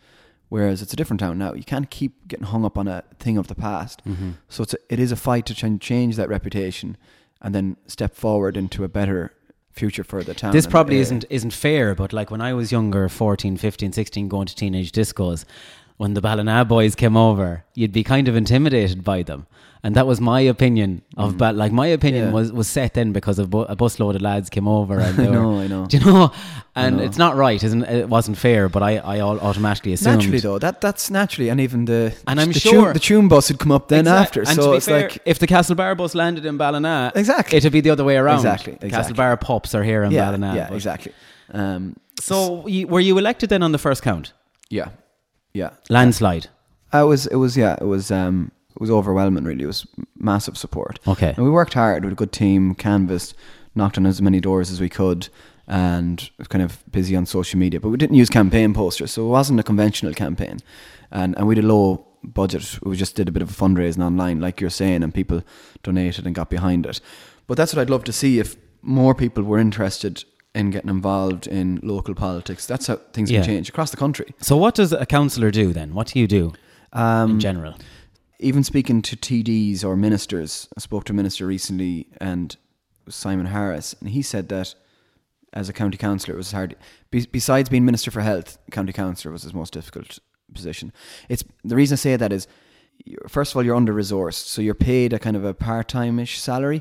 Whereas it's a different town now. You can't keep getting hung up on a thing of the past. Mm-hmm. So it's a, it is a fight to ch- change that reputation and then step forward into a better future for the town. This probably isn't isn't fair, but like when I was younger, fourteen, fifteen, sixteen, going to teenage discos, when the Ballina boys came over, you'd be kind of intimidated by them. And that was my opinion of mm. ba- like my opinion yeah. was, was set then because of bu- a busload of lads came over and they I were, know, I know. Do you know? And know. It's not right, isn't it? It wasn't fair, but I, I automatically assumed. Naturally though, that that's naturally, and even the and I'm the sure tune, the tune bus would come up then exactly. after. And so to be it's fair, like if the Castlebar bus landed in Ballina, exactly, it'd be the other way around. Exactly, exactly. Castlebar pups are here in yeah, Ballina. Yeah, exactly. Um, so you, were you elected then on the first count? Yeah, yeah. Landslide. I was. It was. Yeah. It was. Um, it was overwhelming. Really, it was massive support. Okay. And we worked hard with a good team, canvassed, knocked on as many doors as we could, and was kind of busy on social media. But we didn't use campaign posters, so it wasn't a conventional campaign. And and we had a low budget. We just did a bit of a fundraising online, like you're saying, and people donated and got behind it. But that's what I'd love to see, if more people were interested in getting involved in local politics. That's how things Yeah. can change across the country. So what does a councillor do then? What do you do Um, in general? Even speaking to T Ds or ministers, I spoke to a minister recently, and it was Simon Harris, and he said that as a county councillor it was hard. Be- besides being Minister for Health, county councillor was his most difficult position. It's the reason I say that is, first of all, you're under-resourced, so you're paid a kind of a part-time-ish salary.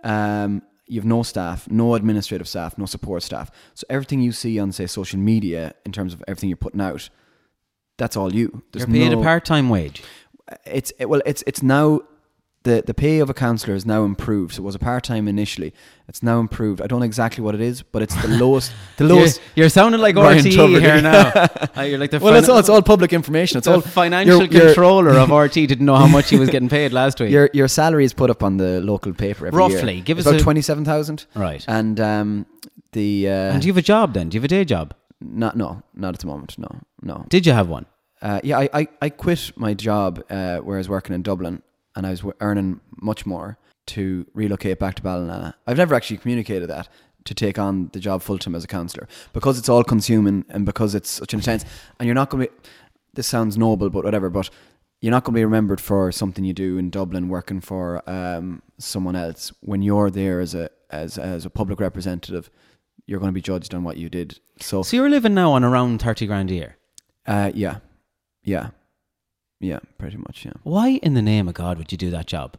Um, you have no staff, no administrative staff, no support staff. So everything you see on, say, social media in terms of everything you're putting out, that's all you. There's You're paid no, a part-time wage. It's it, well, it's it's now the the pay of a councillor is now improved. So it was a part time initially. It's now improved. I don't know exactly what it is, but it's the lowest. The lowest. You're, you're sounding like R Ryan T E Tubridy. here now. Uh, you're like the well, fin- it's all it's all public information. It's the all financial you're, you're, controller of R T E didn't know how much he was getting paid last week. Your your salary is put up on the local paper every year. Roughly, give it's us about a, twenty seven thousand. Right. And um, the uh, and do you have a job then? Do you have a day job? Not no, not at the moment. No, no. Did you have one? Uh, yeah, I, I, I quit my job uh, where I was working in Dublin, and I was w- earning much more to relocate back to Ballina. I've never actually communicated that, to take on the job full time as a councillor, because it's all consuming and because it's such an intense. And you're not going to be. This sounds noble, but whatever. But you're not going to be remembered for something you do in Dublin, working for um, someone else. When you're there as a as as a public representative, you're going to be judged on what you did. So, so you're living now on around thirty grand a year. Uh, yeah. Yeah, yeah, pretty much. Yeah. Why in the name of God would you do that job?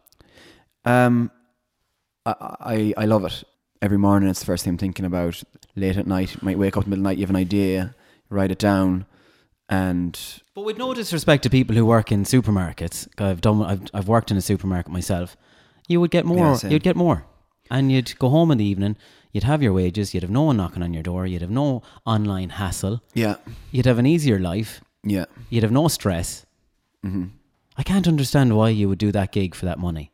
Um, I I, I love it. Every morning, it's the first thing I'm thinking about. Late at night, you might wake up in the middle of the night, you have an idea, write it down, and. But with no disrespect to people who work in supermarkets, I've done. I've I've worked in a supermarket myself. You would get more. Yeah, you'd get more, and you'd go home in the evening. You'd have your wages. You'd have no one knocking on your door. You'd have no online hassle. Yeah. You'd have an easier life. Yeah. You'd have no stress. Mm-hmm. I can't understand why you would do that gig for that money.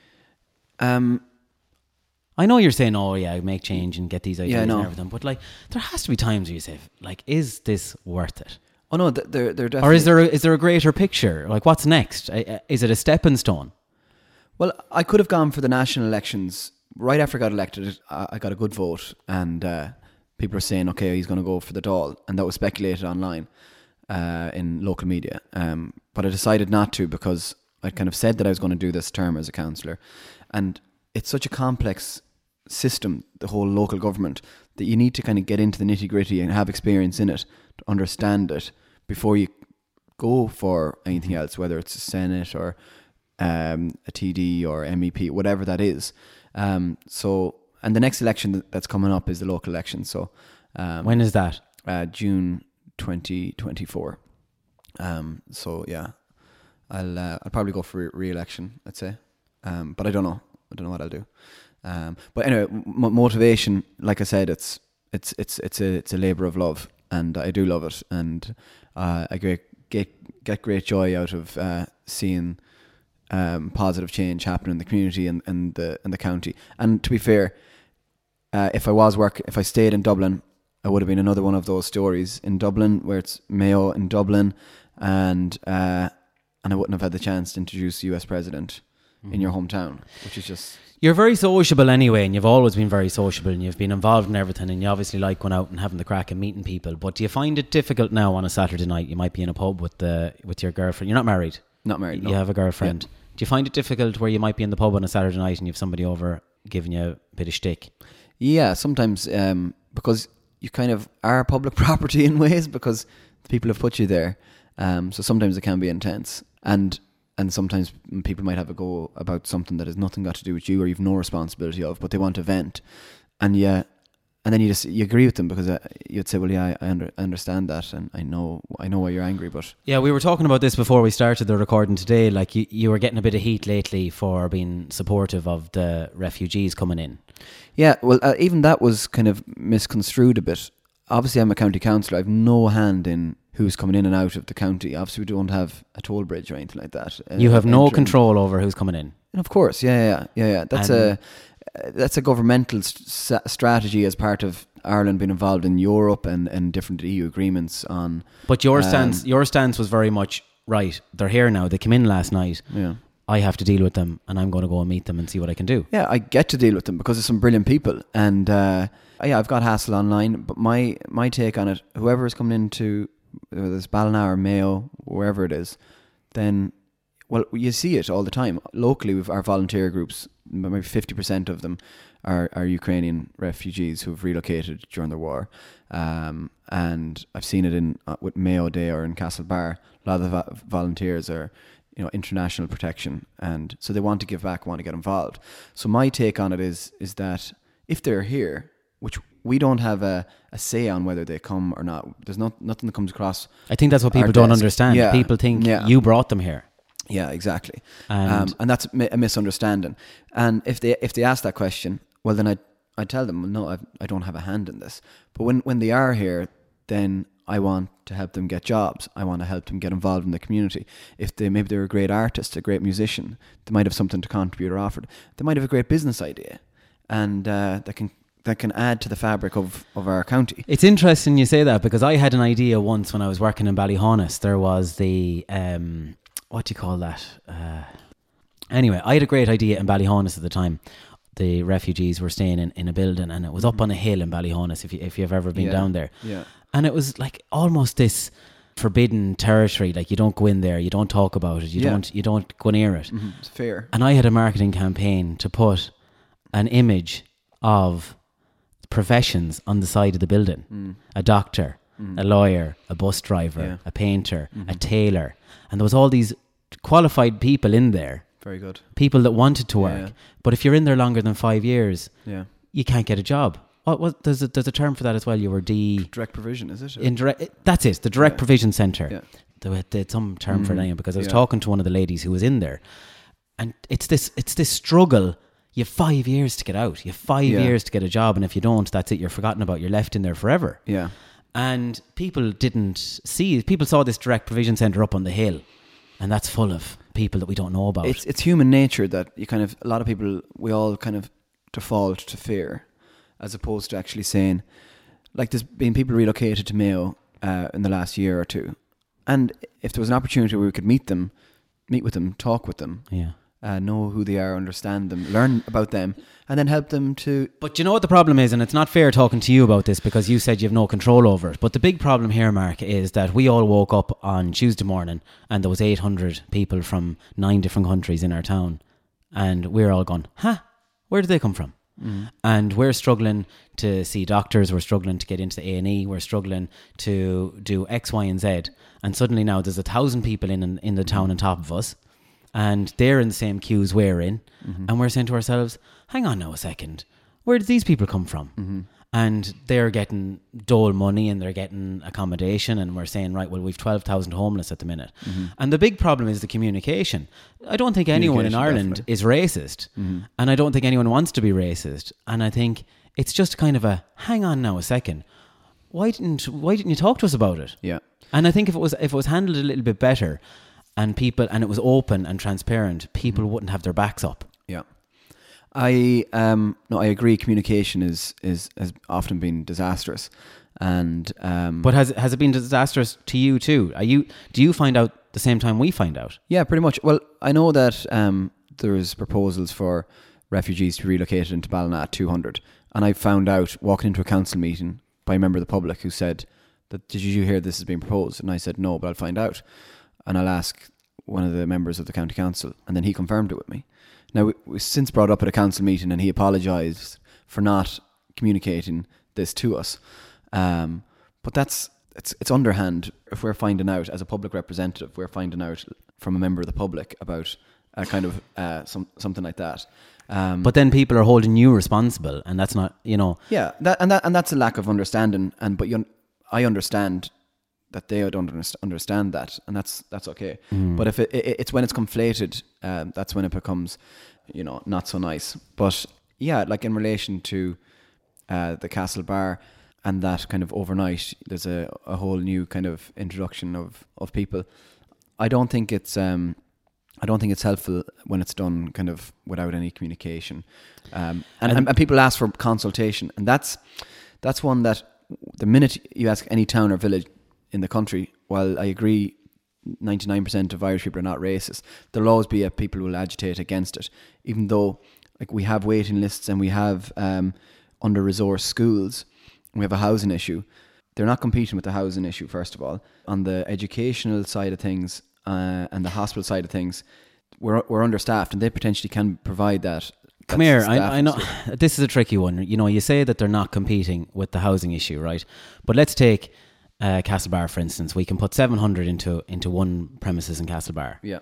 Um, I know you're saying, oh yeah, make change and get these ideas yeah, no. and everything, but like, there has to be times where you say, like, is this worth it? Oh no, they're they're definitely. Or is there a, is there a greater picture? Like, what's next? Is it a stepping stone? Well, I could have gone for the national elections right after I got elected. I got a good vote, and uh, people were saying, okay, he's going to go for the Dáil, and that was speculated online. Uh, in local media, um, but I decided not to, because I kind of said that I was going to do this term as a councillor, and it's such a complex system, the whole local government, that you need to kind of get into the nitty gritty and have experience in it to understand it before you go for anything else, whether it's a Senate or um, a T D or M E P, whatever that is. Um, so, and the next election that's coming up is the local election. So, um, when is that? Uh, June twenty twenty-four. Um, so yeah, I'll uh, I'll probably go for re-election, I'd say. Um, but I don't know. I don't know what I'll do. Um, but anyway, m- motivation, like I said, it's it's it's it's a it's a labour of love, and I do love it, and uh, I get get get great joy out of uh, seeing um, positive change happen in the community and, and the and the county. And to be fair, uh, if I was work, if I stayed in Dublin, I would have been another one of those stories in Dublin, where it's Mayo in Dublin, and uh, and I wouldn't have had the chance to introduce the U S president in your hometown, which is just... You're very sociable anyway, and you've always been very sociable, and you've been involved in everything, and you obviously like going out and having the crack and meeting people. But do you find it difficult now on a Saturday night? You might be in a pub with the with your girlfriend. You're not married. Not married. You no. have a girlfriend. Yeah. Do you find it difficult where you might be in the pub on a Saturday night and you have somebody over giving you a bit of shtick? Yeah, sometimes um, because you kind of are public property in ways because the people have put you there. Um, so sometimes it can be intense, and. And sometimes people might have a go about something that has nothing got to do with you or you've no responsibility of, but they want to vent. And yeah, and then you just you agree with them because uh, you'd say, well, yeah, I, I, under, I understand that, and I know I know why you're angry. But yeah, we were talking about this before we started the recording today. Like you, you were getting a bit of heat lately for being supportive of the refugees coming in. Yeah, well, uh, even that was kind of misconstrued a bit. Obviously, I'm a county councillor. I've no hand in who's coming in and out of the county. Obviously, we don't have a toll bridge or anything like that. Uh, you have no entering. control over who's coming in. And of course, yeah, yeah, yeah, yeah. That's and a uh, that's a governmental st- strategy as part of Ireland being involved in Europe and, and different E U agreements on. But your um, stance, your stance was very much right. They're here now. They came in last night. Yeah. I have to deal with them, and I'm going to go and meet them and see what I can do. Yeah, I get to deal with them because there's some brilliant people, and uh, yeah, I've got hassle online. But my my take on it, whoever is coming into whether it's Ballina or Mayo, wherever it is, then, well, you see it all the time. Locally, we've our volunteer groups, maybe fifty percent of them are, are Ukrainian refugees who've relocated during the war. Um, and I've seen it in uh, with Mayo Day or in Castlebar. A lot of the vo- volunteers are, you know, international protection, and so they want to give back, want to get involved. So my take on it is is that if they're here, which we don't have a, a say on whether they come or not. There's not nothing that comes across. I think that's what people don't understand. Yeah. People think yeah. you brought them here. Yeah, exactly. And, um, and that's a misunderstanding. And if they if they ask that question, well, then I I tell them, well, no, I've, I don't have a hand in this. But when, when they are here, then I want to help them get jobs. I want to help them get involved in the community. If they maybe they're a great artist, a great musician, they might have something to contribute or offer. They might have a great business idea, and uh, that can. that can add to the fabric of, of our county. It's interesting you say that because I had an idea once when I was working in Ballyhonus. There was the, um, what do you call that? Uh, anyway, I had a great idea in Ballyhonus at the time. The refugees were staying in, in a building, and it was up on a hill in Ballyhonus, if, you, if you've ever been yeah. down there. Yeah. And it was like almost this forbidden territory. Like you don't go in there, you don't talk about it, you yeah. don't you don't go near it. Mm-hmm. It's fair. And I had a marketing campaign to put an image of professions on the side of the building. Mm. A doctor, mm. a lawyer, a bus driver, yeah. a painter, mm-hmm. a tailor. And there was all these qualified people in there. Very good. People that wanted to work. Yeah. But if you're in there longer than five years, yeah. you can't get a job. What, what there's a there's a term for that as well. You were D direct provision, is it? Indirect. That's it. The direct yeah. provision centre. Yeah. There, there's some term mm-hmm. for it anyway, because I was yeah. talking to one of the ladies who was in there, and it's this it's this struggle. You have five years to get out. You have five yeah. years to get a job, and if you don't, that's it. You're forgotten about. You're left in there forever. Yeah. And people didn't see. People saw this direct provision centre up on the hill, and that's full of people that we don't know about. It's it's human nature that you kind of a lot of people we all kind of default to fear, as opposed to actually saying, like there's been people relocated to Mayo uh, in the last year or two, and if there was an opportunity where we could meet them, meet with them, talk with them, yeah. Uh, know who they are, understand them, learn about them, and then help them to... But you know what the problem is, and it's not fair talking to you about this because you said you have no control over it, but the big problem here, Mark, is that we all woke up on Tuesday morning and there was eight hundred people from nine different countries in our town, and we're all going, huh, where did they come from? Mm. And we're struggling to see doctors, we're struggling to get into the A and E, we're struggling to do X, Y and Z, and suddenly now there's a thousand people in, in, in the town on top of us, and they're in the same queues we're in, mm-hmm. and we're saying to ourselves, hang on now a second, where did these people come from? Mm-hmm. And they're getting dole money and they're getting accommodation, and we're saying, right, well, we've twelve thousand homeless at the minute. Mm-hmm. And the big problem is the communication. I don't think anyone in Ireland definitely. is racist, mm-hmm. and I don't think anyone wants to be racist, and I think it's just kind of a, hang on now a second, why didn't why didn't you talk to us about it? Yeah. And I think if it was if it was handled a little bit better, and people and it was open and transparent, people mm-hmm. wouldn't have their backs up. Yeah, I um no, I agree. Communication is is has often been disastrous, and um. But has has it been disastrous to you too? Are you do you find out the same time we find out? Yeah, pretty much. Well, I know that um there's proposals for refugees to be relocated into Ballina at two hundred. And I found out walking into a council meeting by a member of the public who said that, did you hear this is being proposed? And I said, no, but I'll find out. And I'll ask one of the members of the county council. And then he confirmed it with me. Now, it was since brought up at a council meeting and he apologised for not communicating this to us. Um, but that's, it's, it's underhand. If we're finding out as a public representative, we're finding out from a member of the public about a kind of uh, some, something like that. Um, but then people are holding you responsible, and that's not, you know. Yeah, that and that and that's a lack of understanding. And but you, I understand that they don't understand that, and that's that's okay. Mm. But if it, it, it's when it's conflated, um, that's when it becomes, you know, not so nice. But yeah, like in relation to uh, the Castlebar and that kind of overnight, there's a, a whole new kind of introduction of, of people. I don't think it's um, I don't think it's helpful when it's done kind of without any communication, um, and, and and people ask for consultation, and that's that's one that the minute you ask any town or village in the country, while I agree ninety-nine percent of Irish people are not racist, there'll always be a people who will agitate against it, even though like we have waiting lists and we have um, under-resourced schools, and we have a housing issue. They're not competing with the housing issue, first of all. On the educational side of things uh, and the hospital side of things, we're we're understaffed, and they potentially can provide that. Come here, I, I know this is a tricky one. You know, you say that they're not competing with the housing issue, right? But let's take Uh, Castlebar, for instance. We can put seven hundred into into one premises in Castlebar. Yeah.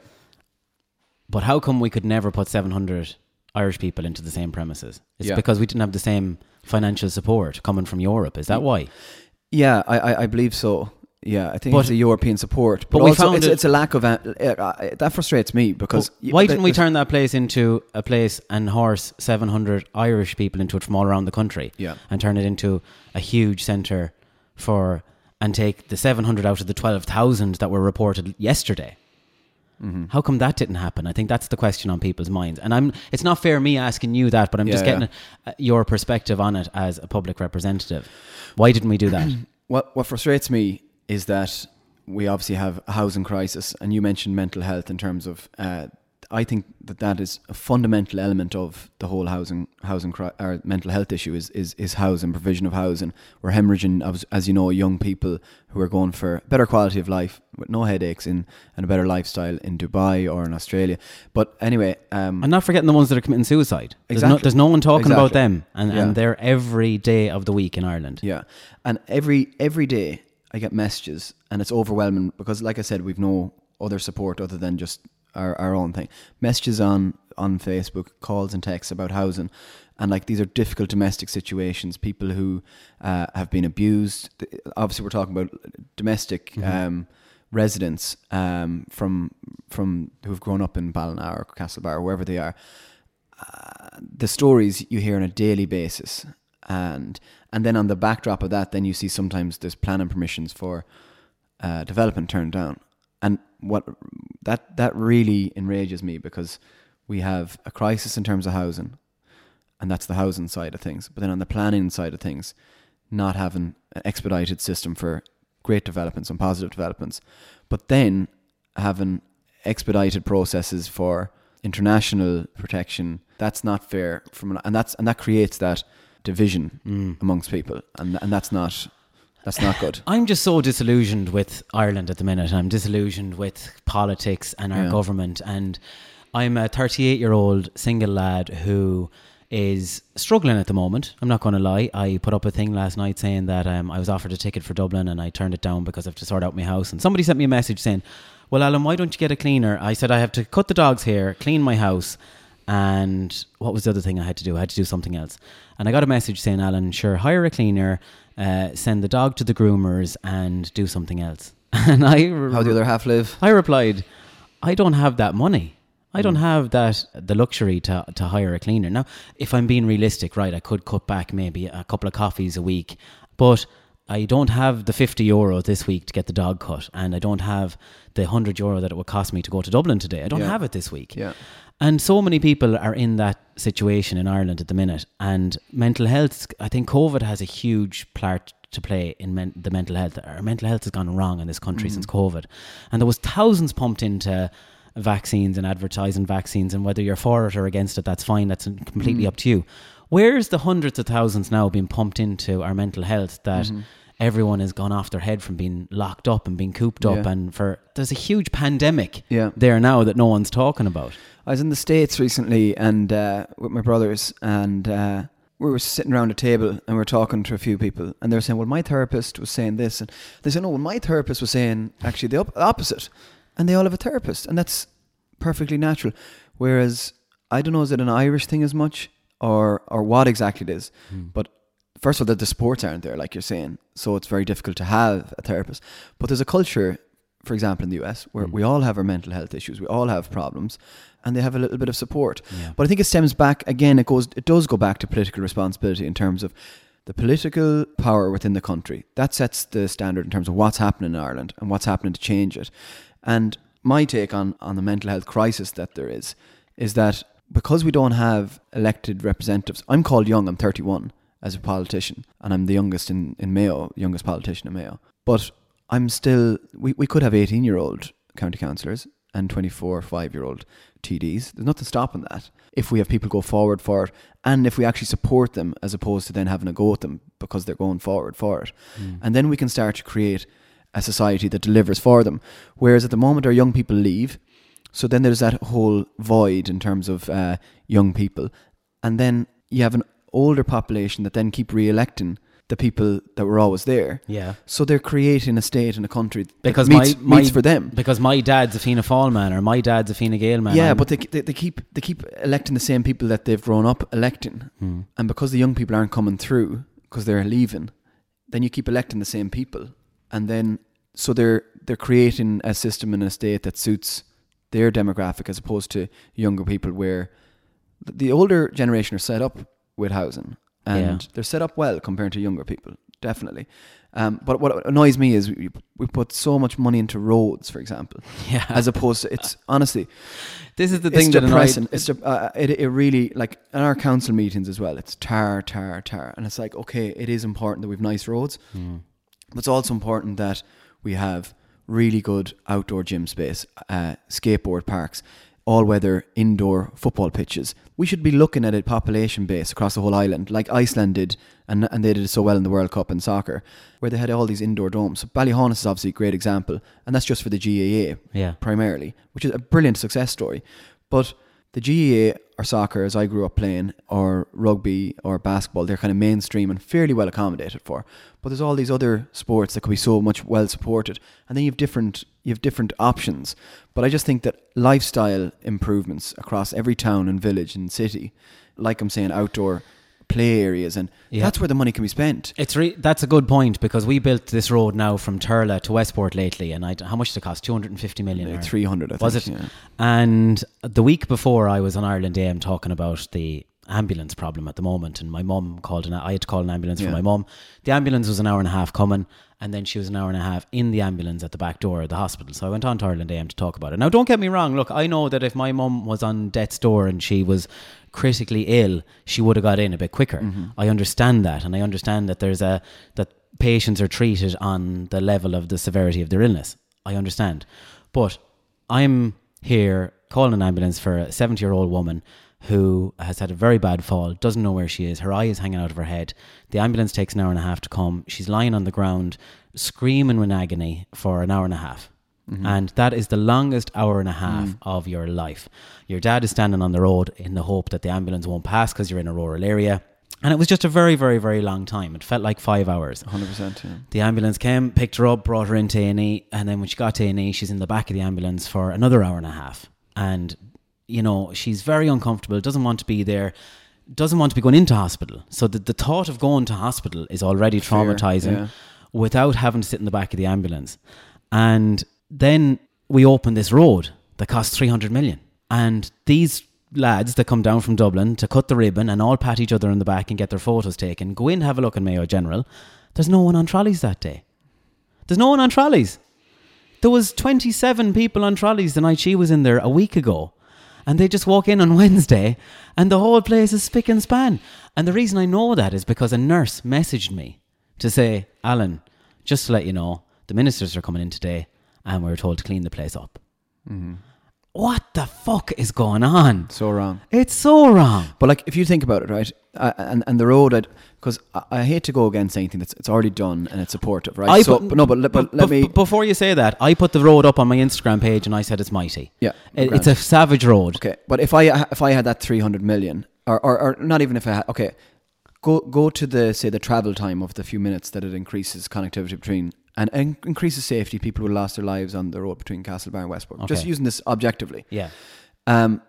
But how come we could never put seven hundred Irish people into the same premises? It's yeah. because we didn't have the same financial support coming from Europe. Is that why? Yeah, I, I, I believe so. Yeah, I think but, it's a European support. But, but also we found it's, it, it's a lack of... Uh, uh, that frustrates me because... Why didn't we turn that place into a place and horse seven hundred Irish people into it from all around the country? Yeah. And turn it into a huge centre for... and take the seven hundred out of the twelve thousand that were reported yesterday. Mm-hmm. How come that didn't happen? I think that's the question on people's minds. And I'm. It's not fair me asking you that, but I'm yeah, just getting yeah. a, your perspective on it as a public representative. Why didn't we do that? What What frustrates me is that we obviously have a housing crisis, and you mentioned mental health in terms of... Uh, I think that that is a fundamental element of the whole housing housing cri- or mental health issue is, is is housing, provision of housing. We're hemorrhaging, as, as you know, young people who are going for better quality of life with no headaches in and a better lifestyle in Dubai or in Australia. But anyway... Um, I'm not forgetting the ones that are committing suicide. There's, exactly. no, there's no one talking exactly. about them. And, yeah. and they're every day of the week in Ireland. Yeah. And every every day I get messages, and it's overwhelming because, like I said, we've no other support other than just... Our, our own thing. Messages on, on Facebook, calls and texts about housing. And like these are difficult domestic situations. People who uh, have been abused. Obviously we're talking about domestic mm-hmm. um, residents um, from from who've grown up in Ballina or Castlebar or wherever they are. Uh, the stories you hear on a daily basis. And and then on the backdrop of that, then you see sometimes there's planning permissions for uh, development turned down. And what that that really enrages me because we have a crisis in terms of housing, and that's the housing side of things. But then on the planning side of things, not having an expedited system for great developments and positive developments, but then having expedited processes for international protection, that's not fair. From and that's and that creates that division mm. amongst people, and and that's not. That's not good. I'm just so disillusioned with Ireland at the minute. I'm disillusioned with politics and our yeah. government. And I'm a thirty-eight-year-old single lad who is struggling at the moment. I'm not going to lie. I put up a thing last night saying that um, I was offered a ticket for Dublin and I turned it down because I have to sort out my house. And somebody sent me a message saying, well, Alan, why don't you get a cleaner? I said I have to cut the dog's hair, clean my house. And what was the other thing I had to do? I had to do something else. And I got a message saying, Alan, sure, hire a cleaner, uh, send the dog to the groomers and do something else. And I... Re- How the other half live? I replied, I don't have that money. I don't have that the luxury to to hire a cleaner. Now, if I'm being realistic, right, I could cut back maybe a couple of coffees a week. But I don't have the fifty euro this week to get the dog cut. And I don't have the one hundred euro that it would cost me to go to Dublin today. I don't yeah. have it this week. Yeah. And so many people are in that situation in Ireland at the minute. And mental health, I think COVID has a huge part to play in men- the mental health. Our mental health has gone wrong in this country mm. since COVID. And there was thousands pumped into vaccines and advertising vaccines, and whether you're for it or against it, that's fine. That's completely Mm. up to you. Where's the hundreds of thousands now being pumped into our mental health that Mhm. everyone has gone off their head from being locked up and being cooped up, Yeah. and for there's a huge pandemic Yeah. there now that no one's talking about. I was in the States recently and uh, with my brothers, and uh, we were sitting around a table and we were talking to a few people, and they were saying, well, my therapist was saying this, and they said, no, well, my therapist was saying actually the op- opposite, and they all have a therapist, and that's perfectly natural. Whereas I don't know, is it an Irish thing as much, or or what exactly it is? Mm. But first of all, that the sports aren't there, like you're saying, so it's very difficult to have a therapist. But there's a culture, for example, in the U S, where Mm. we all have our mental health issues, we all have problems, and they have a little bit of support. Yeah. But I think it stems back again. It goes, it does go back to political responsibility in terms of the political power within the country. That sets the standard in terms of what's happening in Ireland and what's happening to change it. And my take on on the mental health crisis that there is is that because we don't have elected representatives, I'm called young. I'm thirty-one as a politician, and I'm the youngest in in Mayo, youngest politician in Mayo. But I'm still. We we could have eighteen year old county councillors and twenty-four, five year old T Ds. There's nothing stopping that if we have people go forward for it, and if we actually support them as opposed to then having a go at them because they're going forward for it. Mm. And then we can start to create a society that delivers for them. Whereas at the moment our young people leave, so then there's that whole void in terms of uh, young people, and then you have an older population that then keep re-electing the people that were always there. Yeah. So they're creating a state and a country Because that meets, my, my, meets for them. Because my dad's a Fianna Fáil man, or my dad's a Fine Gael man. Yeah, I'm- but they, they they keep they keep electing the same people that they've grown up electing, Hmm. and because the young people aren't coming through because they're leaving, then you keep electing the same people, and then so they're they're creating a system and a state that suits their demographic as opposed to younger people, where the, the older generation are set up with housing and Yeah. they're set up well compared to younger people, definitely. Um, but what annoys me is we, we put so much money into roads, for example, Yeah. as opposed to, it's honestly, This is the it's thing that annoys. depressing. It's de- uh, it, it really, like in our council meetings as well, it's tar, tar, tar. And it's like, okay, it is important that we've nice roads, Mm. but it's also important that we have really good outdoor gym space, uh, skateboard parks, all-weather indoor football pitches. We should be looking at a population base across the whole island, like Iceland did, and and they did it so well in the World Cup in soccer, where they had all these indoor domes. So Ballyhonus is obviously a great example, and that's just for the G A A Yeah. primarily, which is a brilliant success story. But the G A A or soccer, as I grew up playing, or rugby or basketball, they're kind of mainstream and fairly well accommodated for. But there's all these other sports that could be so much well supported, and then you have different you have different options. But I just think that lifestyle improvements across every town and village and city, like I'm saying, outdoor play areas, and Yeah. that's where the money can be spent. It's re- that's a good point, because we built this road now from Turla to Westport lately, and I d- how much did it cost? two hundred fifty million. Like or- three hundred, I think. Was it? Yeah. And the week before, I was on Ireland A M talking about the ambulance problem at the moment, and my mum called an I had to call an ambulance Yeah. for my mum. The ambulance was an hour and a half coming, and then she was an hour and a half in the ambulance at the back door of the hospital. So I went on to Ireland A M to talk about it. Now, don't get me wrong, look, I know that if my mum was on death's door and she was critically ill, she would have got in a bit quicker. Mm-hmm. I understand that, and I understand that there's a that patients are treated on the level of the severity of their illness. I understand. But I'm here calling an ambulance for a seventy year old woman who has had a very bad fall, doesn't know where she is, her eye is hanging out of her head. The ambulance takes an hour and a half to come. She's lying on the ground screaming in agony for an hour and a half. Mm-hmm. And that is the longest hour and a half Mm. of your life. Your dad is standing on the road in the hope that the ambulance won't pass because you're in a rural area. And it was just a very, very, very long time. It felt like five hours. one hundred percent, yeah. The ambulance came, picked her up, brought her into A and E, and then when she got to A and E, she's in the back of the ambulance for another hour and a half. And, you know, she's very uncomfortable, doesn't want to be there, doesn't want to be going into hospital. So the, the thought of going to hospital is already Fear, traumatizing yeah. without having to sit in the back of the ambulance. And then we opened this road that cost three hundred million. And these lads that come down from Dublin to cut the ribbon and all pat each other on the back and get their photos taken, go in, have a look in Mayo General. There's no one on trolleys that day. There's no one on trolleys. There was twenty-seven people on trolleys the night she was in there a week ago. And they just walk in on Wednesday and the whole place is spick and span. And the reason I know that is because a nurse messaged me to say, Alan, just to let you know, the ministers are coming in today and we were told to clean the place up. Mm-hmm. what the fuck is going on? So wrong. It's so wrong. But like, if you think about it, right, uh, and and the road, because I, I hate to go against anything that's it's already done and it's supportive, right? I so, put, but no, but, but, but let b- me. Before you say that, I put the road up on my Instagram page and I said it's mighty. Yeah, it, it's a savage road. Okay, but if I if I had that three hundred million, or, or or not even if I had, okay, go go to the say the travel time of the few minutes that it increases connectivity between. And, and increases safety. People who lost their lives on the road between Castlebar and Westport. Okay. Just using this objectively. Yeah. Um.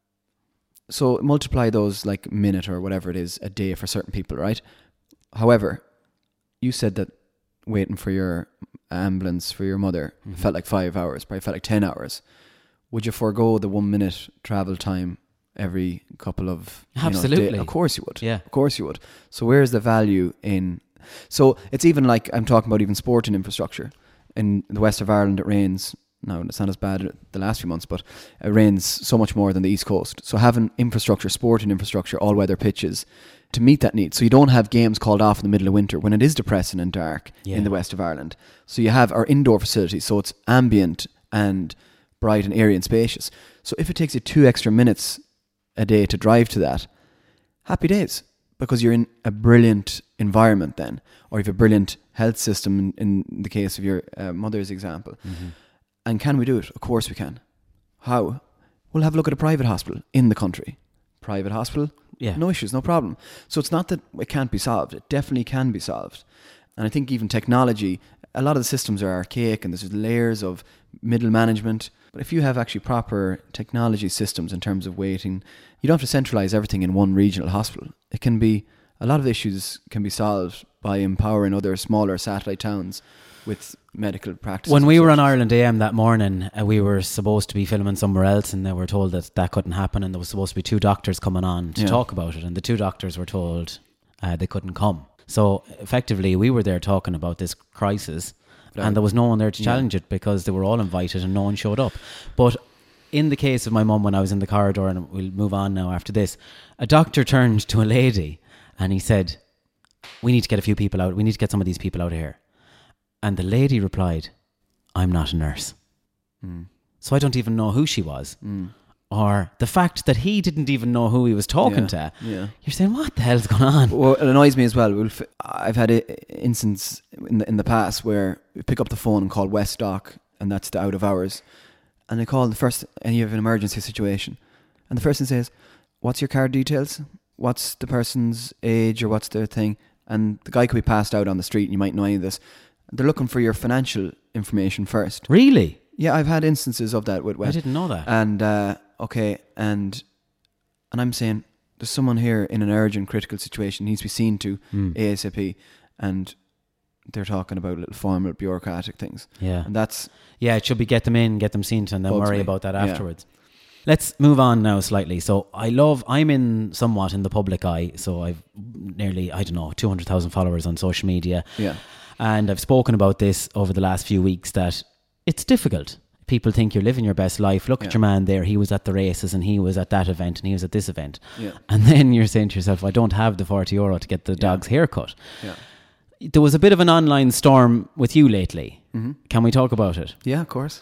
So multiply those like minute or whatever it is a day for certain people, right? However, you said that waiting for your ambulance for your mother mm-hmm. felt like five hours, probably felt like ten hours. Would you forego the one minute travel time every couple of absolutely? You know, day? Of course you would. Yeah. Of course you would. So where's the value in? So it's even like I'm talking about even sporting infrastructure. In the west of Ireland, it rains. No, it's not as bad the last few months, but it rains so much more than the East Coast. So having infrastructure, sporting infrastructure, all-weather pitches to meet that need. So you don't have games called off in the middle of winter when it is depressing and dark yeah. in the west of Ireland. So you have our indoor facilities, so it's ambient and bright and airy and spacious. So if it takes you two extra minutes a day to drive to that, happy days. Because you're in a brilliant environment then, or you have a brilliant health system in, in the case of your uh, mother's example. Mm-hmm. And can we do it? Of course we can. How? We'll have a look at a private hospital in the country. Private hospital, yeah. no issues, no problem. So it's not that it can't be solved. It definitely can be solved. And I think even technology, a lot of the systems are archaic and there's layers of middle management. But if you have actually proper technology systems in terms of waiting, you don't have to centralize everything in one regional hospital. It can be, a lot of issues can be solved by empowering other smaller satellite towns with medical practices. When we were on Ireland A M that morning, uh, we were supposed to be filming somewhere else and they were told that that couldn't happen and there was supposed to be two doctors coming on to yeah. talk about it, and the two doctors were told uh, they couldn't come. So effectively we were there talking about this crisis and there was no one there to challenge yeah. it because they were all invited and no one showed up. But in the case of my mum, when I was in the corridor, and we'll move on now after this, a doctor turned to a lady and he said, we need to get a few people out. We need to get some of these people out of here. And the lady replied, I'm not a nurse. Mm. So I don't even know who she was. Mm. Or the fact that he didn't even know who he was talking yeah, to. Yeah. You're saying, what the hell's going on? Well, it annoys me as well. We'll f- I've had a, instances in the, in the past where we pick up the phone and call West Dock, and that's the out of hours. And they call the first, and you have an emergency situation. And the person says, what's your card details? What's the person's age or what's their thing? And the guy could be passed out on the street and you might know any of this. They're looking for your financial information first. Really? Yeah, I've had instances of that with West. I didn't know that. And, uh, okay, and and I'm saying, there's someone here in an urgent, critical situation, needs to be seen to mm. ASAP. And they're talking about little formal bureaucratic things. Yeah. And that's... Yeah, it should be get them in, get them seen to, and then worry me. about that Yeah. afterwards. Let's move on now slightly. So I love, I'm in somewhat in the public eye. So I've nearly, I don't know, two hundred thousand followers on social media. Yeah. And I've spoken about this over the last few weeks that it's difficult. People think you're living your best life. Look yeah. at your man there. He was at the races and he was at that event and he was at this event. Yeah. And then you're saying to yourself, I don't have the forty euro to get the yeah. dog's haircut. Yeah. There was a bit of an online storm with you lately. Mm-hmm. Can we talk about it? Yeah, of course.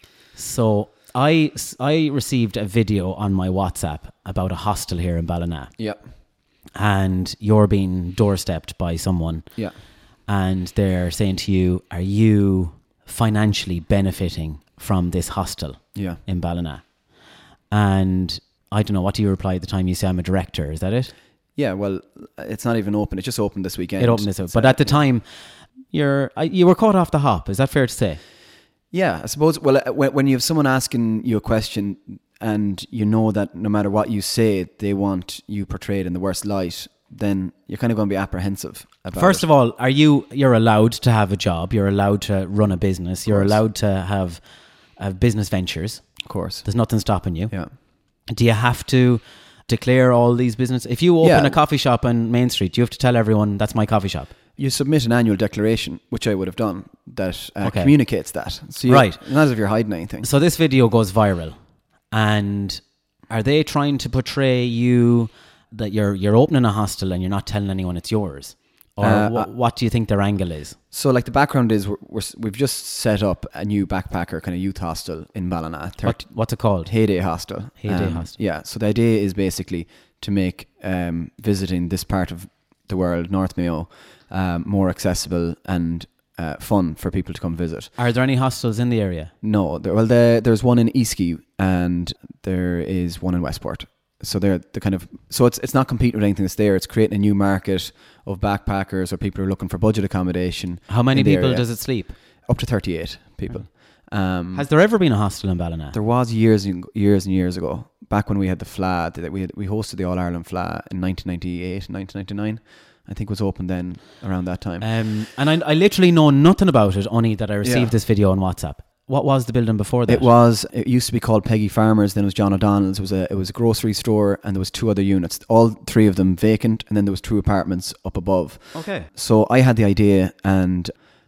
So I, I received a video on my WhatsApp about a hostel here in Ballina. Yeah. And you're being doorstepped by someone. Yeah. And they're saying to you, are you financially benefiting from this hostel yeah. in Ballina? And I don't know, what do you reply at the time? You say, I'm a director. Is that it? Yeah, well, it's not even open. It just opened this weekend. It opened this weekend. But at the time, you're you were caught off the hop. Is that fair to say? Yeah, I suppose. Well, uh, when, when you have someone asking you a question and you know that no matter what you say, they want you portrayed in the worst light, then you're kind of going to be apprehensive about First it. of all, are you, you're allowed to have a job. You're allowed to run a business. You're allowed to have, have business ventures. Of course. There's nothing stopping you. Yeah. Do you have to declare all these business? If you open Yeah. a coffee shop on Main Street, you have to tell everyone that's my coffee shop. You submit an annual declaration, which I would have done, that uh, Okay. communicates that. So you, Right. Not as if you're hiding anything. So this video goes viral, and are they trying to portray you that you're you're opening a hostel and you're not telling anyone it's yours, Or Uh, wh- what do you think their angle is? So, like, the background is we're, we're, s- we've just set up a new backpacker kind of youth hostel in Ballina. What, what's it called? Heyday Hostel. Heyday Um, Hostel. Yeah. So the idea is basically to make um, visiting this part of the world, North Mayo, um, more accessible and uh, fun for people to come visit. Are there any hostels in the area? No, there, well, the, there's one in Eastkey and there is one in Westport. So they're the kind of so it's it's not competing with anything that's there. It's creating a new market of backpackers or people who are looking for budget accommodation. How many in the people area. does it sleep? Up to thirty-eight people. Um, Has there ever been a hostel in Ballina? There was years and years and years ago, back when we had the F L A, that we had, we hosted the All Ireland F L A in nineteen ninety-eight, nineteen ninety-nine. I think it was open then around that time. Um, and I, I literally know nothing about it, only that I received Yeah. this video on WhatsApp. What was the building before that? It was. It used to be called Peggy Farmers. Then it was John O'Donnell's. It was a. It was a grocery store, and there was two other units. All three of them vacant, and then there was two apartments up above. Okay. So I had the idea, and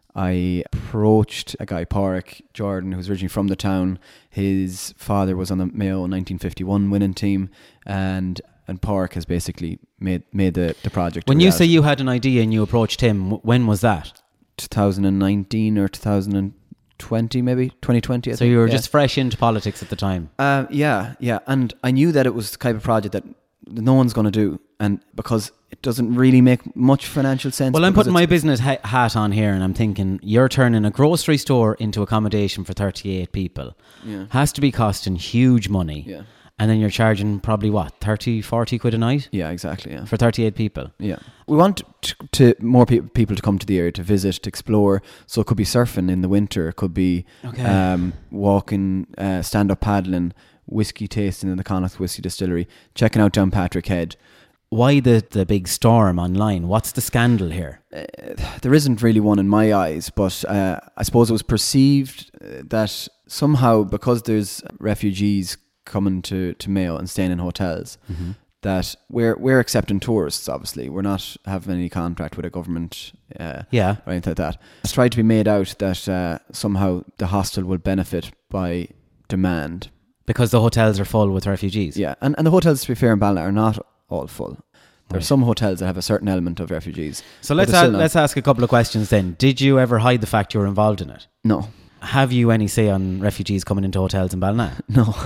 I approached a guy, Pádraig Jordan, who was originally from the town. His father was on the Mayo nineteen fifty-one winning team, and and Pádraig has basically made made the the project. When you say you had an idea and you approached him, w- when was that? twenty nineteen or two thousand twenty, maybe twenty twenty. I So think. you were Yeah. just fresh into politics at the time. Uh, yeah, yeah, and I knew that it was the type of project that no one's going to do, and because it doesn't really make much financial sense. Well, I'm because putting my it's- business ha- hat on here, and I'm thinking you're turning a grocery store into accommodation for thirty-eight people. Yeah. Has to be costing huge money. Yeah. And then you're charging probably what, thirty, forty quid a night Yeah, exactly. Yeah, for thirty-eight people. yeah. We want to, to more pe- people to come to the area to visit, to explore. So it could be surfing in the winter. It could be Okay. um, walking, uh, stand up paddling, whiskey tasting in the Connacht Whiskey Distillery, checking out Downpatrick Head. Why the, the big storm online? What's the scandal here? There isn't really one in my eyes, but uh, I suppose it was perceived uh, that somehow, because there's refugees coming to, to Mayo and staying in hotels, Mm-hmm. that we're we're accepting tourists. Obviously, we're not having any contract with a government, uh, Yeah. or anything like that. It's tried to be made out that uh, somehow the hostel will benefit by demand. Because the hotels are full with refugees. Yeah, and and the hotels, to be fair, in Ballina are not all full. There are Right. some hotels that have a certain element of refugees. So but let's they're a- still not- let's ask a couple of questions then. Did you ever hide the fact you were involved in it? no, Have you any say on refugees coming into hotels in Ballina? no.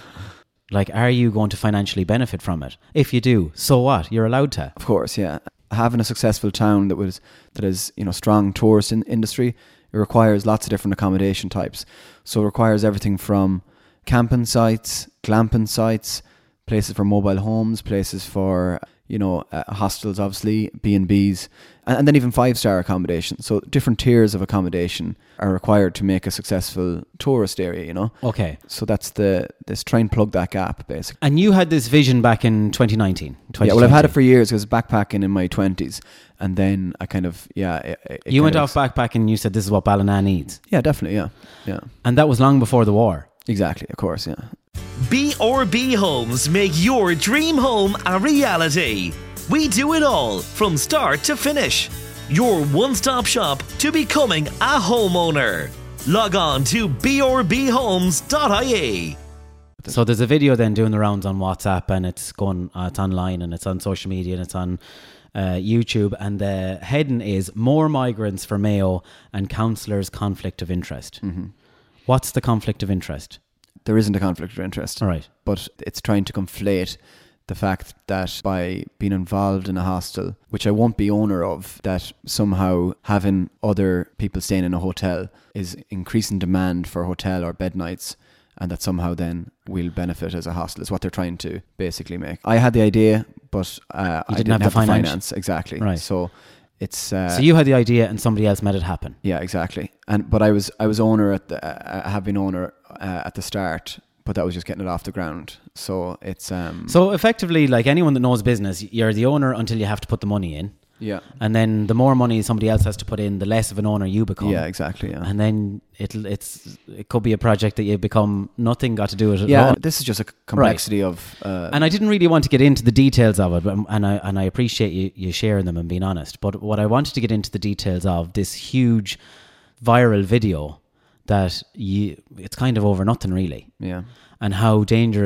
Like, are you going to financially benefit from it? If you do, so what? You're allowed to. Of course, yeah. Having a successful town that was that is, you know, strong tourist in, industry, it requires lots of different accommodation types. So it requires everything from camping sites, glamping sites, places for mobile homes, places for, you know, uh, hostels, obviously, B and Bs, and, and then even five-star accommodation. So different tiers of accommodation are required to make a successful tourist area, you know. Okay. So that's the, this try and plug that gap, basically. And you had this vision back in twenty nineteen. Yeah, well, I've had it for years. I was backpacking in my twenties, and then I kind of, yeah. It, it You kind went of off backpacking and you said this is what Ballina needs. Yeah, definitely, yeah. Yeah, And that was long before the war. exactly, of course, yeah. B or B Homes make your dream home a reality. We do it all from start to finish. Your one-stop shop to becoming a homeowner. Log on to b or b homes dot i e. So there's a video then doing the rounds on WhatsApp, and it's going, uh, it's online and it's on social media and it's on uh, YouTube, and the heading is "More Migrants for Mayo and Councillors' Conflict of Interest." Mm-hmm. What's the conflict of interest? There isn't a conflict of interest. All right. But it's trying to conflate the fact that by being involved in a hostel, which I won't be owner of, that somehow having other people staying in a hotel is increasing demand for hotel or bed nights, and that somehow then we'll benefit as a hostel is what they're trying to basically make. I had the idea, but uh, You I didn't didn't have have, the the finance. finance. Exactly. Right. So it's... Uh, So you had the idea and somebody else made it happen. Yeah, exactly. And but I was I was owner at the uh, I have been owner uh, at the start, but that was just getting it off the ground. So it's um So effectively, like anyone that knows business, you're the owner until you have to put the money in. yeah And then the more money somebody else has to put in, the less of an owner you become. yeah exactly yeah And then it'll it's it could be a project that you become nothing got to do with it at yeah. all. This is just a complexity of uh, And I didn't really want to get into the details of it, but, and I and I appreciate you, you sharing them and being honest. But what I wanted to get into the details of this huge viral video that you it's kind of over nothing really, yeah and how dangerous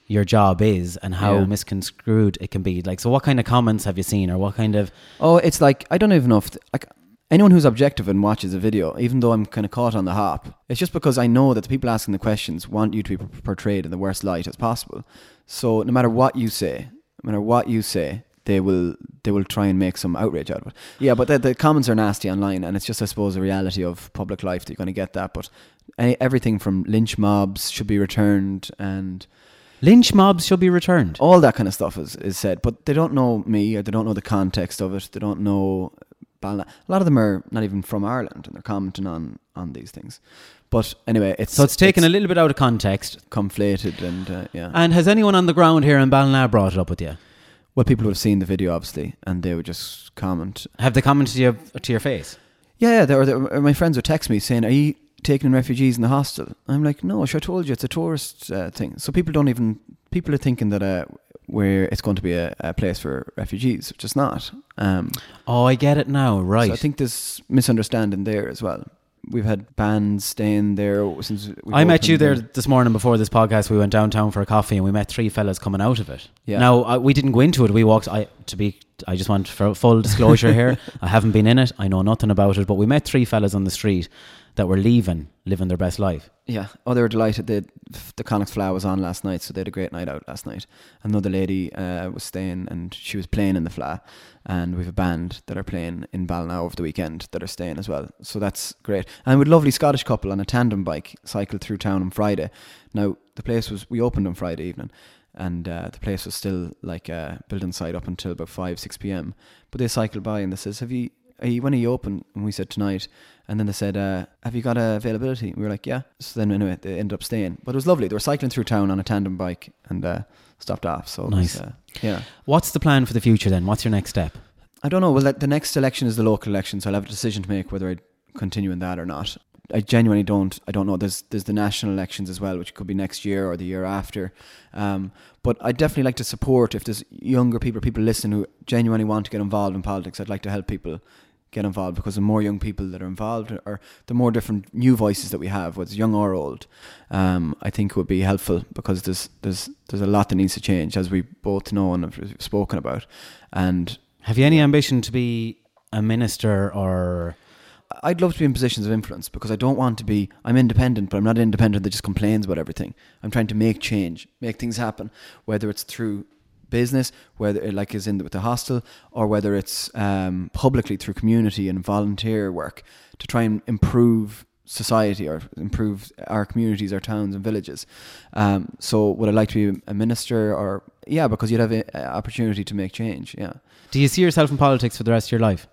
your job is and how Yeah. misconstrued it can be. Like, so what kind of comments have you seen, or what kind of... Oh, it's like, I don't even know if, th- like, anyone who's objective and watches a video, even though I'm kind of caught on the hop, it's just because I know that the people asking the questions want you to be p- portrayed in the worst light as possible. So no matter what you say, no matter what you say, they will they will try and make some outrage out of it. Yeah, but the, the comments are nasty online, and it's just, I suppose, a reality of public life that you're going to get that. But any, everything from lynch mobs should be returned, and... Lynch mobs should be returned. All that kind of stuff is, is said, but they don't know me, or they don't know the context of it. They don't know Ballina. A lot of them are not even from Ireland, and they're commenting on, on these things. But anyway, it's... So it's taken it's a little bit out of context. Conflated, and uh, yeah. And has anyone on the ground here in Ballina brought it up with you? Well, people would have seen the video, obviously, and they would just comment. Have they commented to, you, to your face? Yeah, yeah. They were, they were, my friends would text me saying, are you taking in refugees in the hostel? I'm like, no, sure, I told you, it's a tourist uh, thing. So people don't even... People are thinking that uh, where it's going to be a, a place for refugees, which is not. Um, oh, I get it now, right. So I think there's misunderstanding there as well. We've had bands staying there since we I met you there this morning before this podcast. We went downtown for a coffee and we met three fellas coming out of it. Yeah. Now, uh, we didn't go into it. We walked, I to be, I just want for full disclosure here, I haven't been in it. I know nothing about it, but we met three fellas on the street that were leaving, living their best life. Yeah. Oh, they were delighted. They, the Connacht Fleadh was on last night, so they had a great night out last night. Another lady uh, was staying, and she was playing in the Fleadh. And we have a band that are playing in Ballina over the weekend that are staying as well. So that's great. And with a lovely Scottish couple on a tandem bike cycled through town on Friday. Now, the place was, we opened on Friday evening, and uh, the place was still like a building site up until about five, six p.m. But they cycled by and they says, have you, are you, when are you open? And we said tonight. And then they said, uh, have you got uh, availability? And we were like, yeah. So then anyway, they ended up staying. But it was lovely. They were cycling through town on a tandem bike and uh, stopped off. So nice. It was, uh, yeah. What's the plan for the future then? What's your next step? I don't know. Well, the next election is the local election, so I'll have a decision to make whether I continue in that or not. I genuinely don't. I don't know. There's there's the national elections as well, which could be next year or the year after. Um, but I'd definitely like to support, if there's younger people, people listening who genuinely want to get involved in politics. I'd like to help people get involved, because the more young people that are involved, or the more different new voices that we have, whether it's young or old, um, I think it would be helpful, because there's there's there's a lot that needs to change, as we both know and have spoken about. And have you any ambition to be a minister or? I'd love to be in positions of influence, because I don't want to be, I'm independent, but I'm not independent that just complains about everything. I'm trying to make change, make things happen, whether it's through business, whether like is in the, with the hostel, or whether it's um, publicly through community and volunteer work, to try and improve society or improve our communities, our towns and villages. Um, so would I like to be a minister? Or yeah, because you'd have an opportunity to make change. Yeah. Do you see yourself in politics for the rest of your life?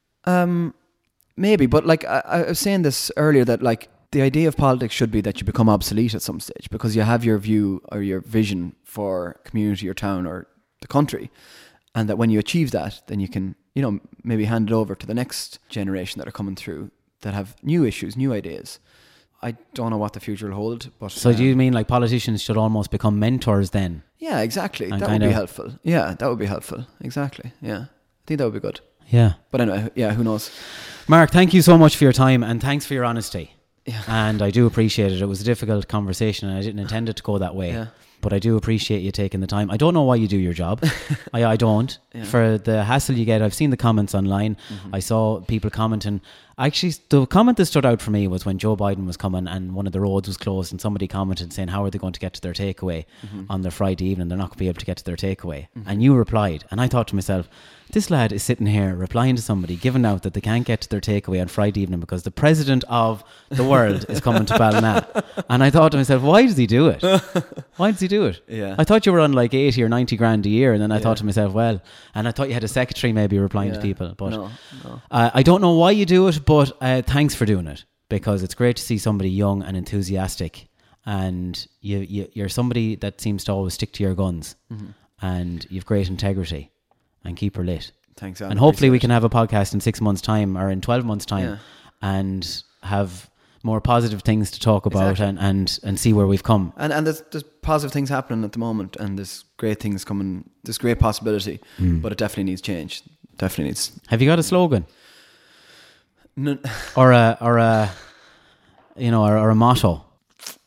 Um, maybe, but like I, I was saying this earlier, that like the idea of politics should be that you become obsolete at some stage, because you have your view or your vision for community or town or the country, and that when you achieve that, then you can, you know, maybe hand it over to the next generation that are coming through that have new issues, new ideas. I don't know what the future will hold, but so um, do you mean like politicians should almost become mentors then? Yeah, exactly. That would be helpful. Yeah, that would be helpful. Exactly. Yeah, I think that would be good. Yeah. But anyway, yeah, who knows? Mark, thank you so much for your time, and thanks for your honesty. Yeah. And I do appreciate it. It was a difficult conversation, and I didn't intend it to go that way. Yeah. But I do appreciate you taking the time. I don't know why you do your job. I, I don't. Yeah. For the hassle you get, I've seen the comments online. Mm-hmm. I saw people commenting. Actually, the comment that stood out for me was when Joe Biden was coming and one of the roads was closed, and somebody commented saying, how are they going to get to their takeaway mm-hmm. on their Friday evening? They're not going to be able to get to their takeaway. Mm-hmm. And you replied, and I thought to myself, this lad is sitting here replying to somebody, giving out that they can't get to their takeaway on Friday evening because the president of the world is coming to Ballina. And I thought to myself, why does he do it? Why does he do it? Yeah. I thought you were on like eighty or ninety grand a year, and then I yeah. thought to myself, well, and I thought you had a secretary maybe replying yeah. to people. But no, no. Uh, I don't know why you do it, but uh, thanks for doing it, because it's great to see somebody young and enthusiastic, and you, you, you're somebody that seems to always stick to your guns, mm-hmm. and you've great integrity, and keep her lit. Thanks, Alan. And hopefully we can have a podcast in six months' time or in twelve months' time yeah. and have more positive things to talk about exactly. and, and, and see where we've come. And and there's, there's positive things happening at the moment, and there's great things coming. There's great possibility, mm. but it definitely needs change. Definitely needs. Have you got a slogan? No. Or a or a you know or, or a motto?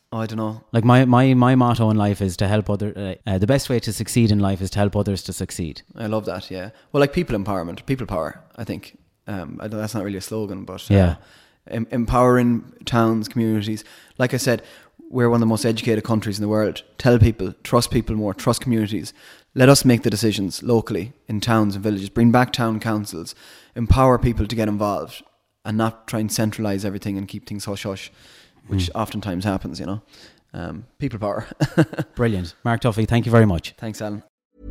Oh, I don't know. Like my, my, my motto in life is to help other. Uh, uh, the best way to succeed in life is to help others to succeed. I love that. Yeah. Well, like people empowerment, people power. I think um, I know that's not really a slogan, but uh, yeah, em- empowering towns, communities. Like I said, we're one of the most educated countries in the world. Tell people, trust people more, trust communities. Let us make the decisions locally in towns and villages. Bring back town councils. Empower people to get involved, and not try and centralise everything and keep things hush hush, which mm. oftentimes happens, you know. Um, people power. Brilliant. Mark Duffy, thank you very much. Thanks, Alan.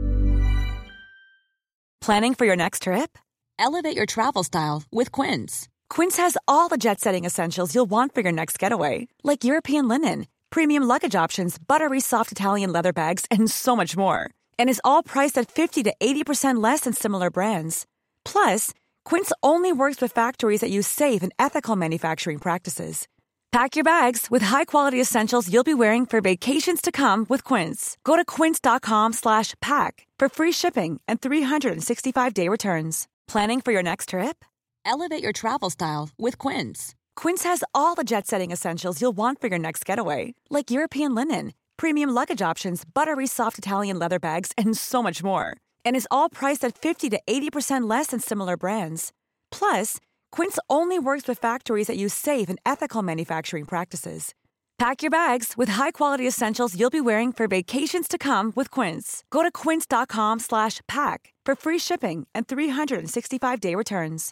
Planning for your next trip? Elevate your travel style with Quince. Quince has all the jet-setting essentials you'll want for your next getaway, like European linen, premium luggage options, buttery soft Italian leather bags, and so much more. And is all priced at fifty to eighty percent less than similar brands. Plus, Quince only works with factories that use safe and ethical manufacturing practices. Pack your bags with high-quality essentials you'll be wearing for vacations to come with Quince. Go to quince.com slash pack for free shipping and three sixty-five day returns. Planning for your next trip? Elevate your travel style with Quince. Quince has all the jet-setting essentials you'll want for your next getaway, like European linen, premium luggage options, buttery soft Italian leather bags, and so much more. And is all priced at fifty to eighty percent less than similar brands. Plus, Quince only works with factories that use safe and ethical manufacturing practices. Pack your bags with high-quality essentials you'll be wearing for vacations to come with Quince. Go to quince.com slash pack for free shipping and three sixty-five day returns.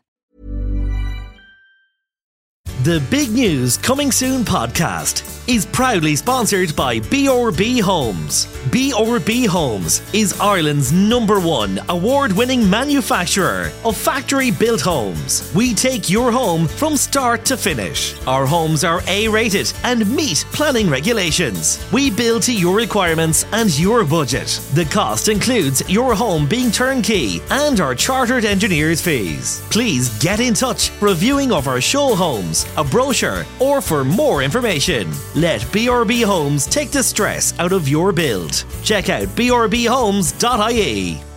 The Big News Coming Soon podcast is proudly sponsored by B R B Homes. B R B Homes is Ireland's number one award-winning manufacturer of factory-built homes. We take your home from start to finish. Our homes are A-rated and meet planning regulations. We build to your requirements and your budget. The cost includes your home being turnkey and our chartered engineers' fees. Please get in touch for a viewing of our show homes, a brochure, or for more information. Let B R B Homes take the stress out of your build. Check out b r b homes dot i e.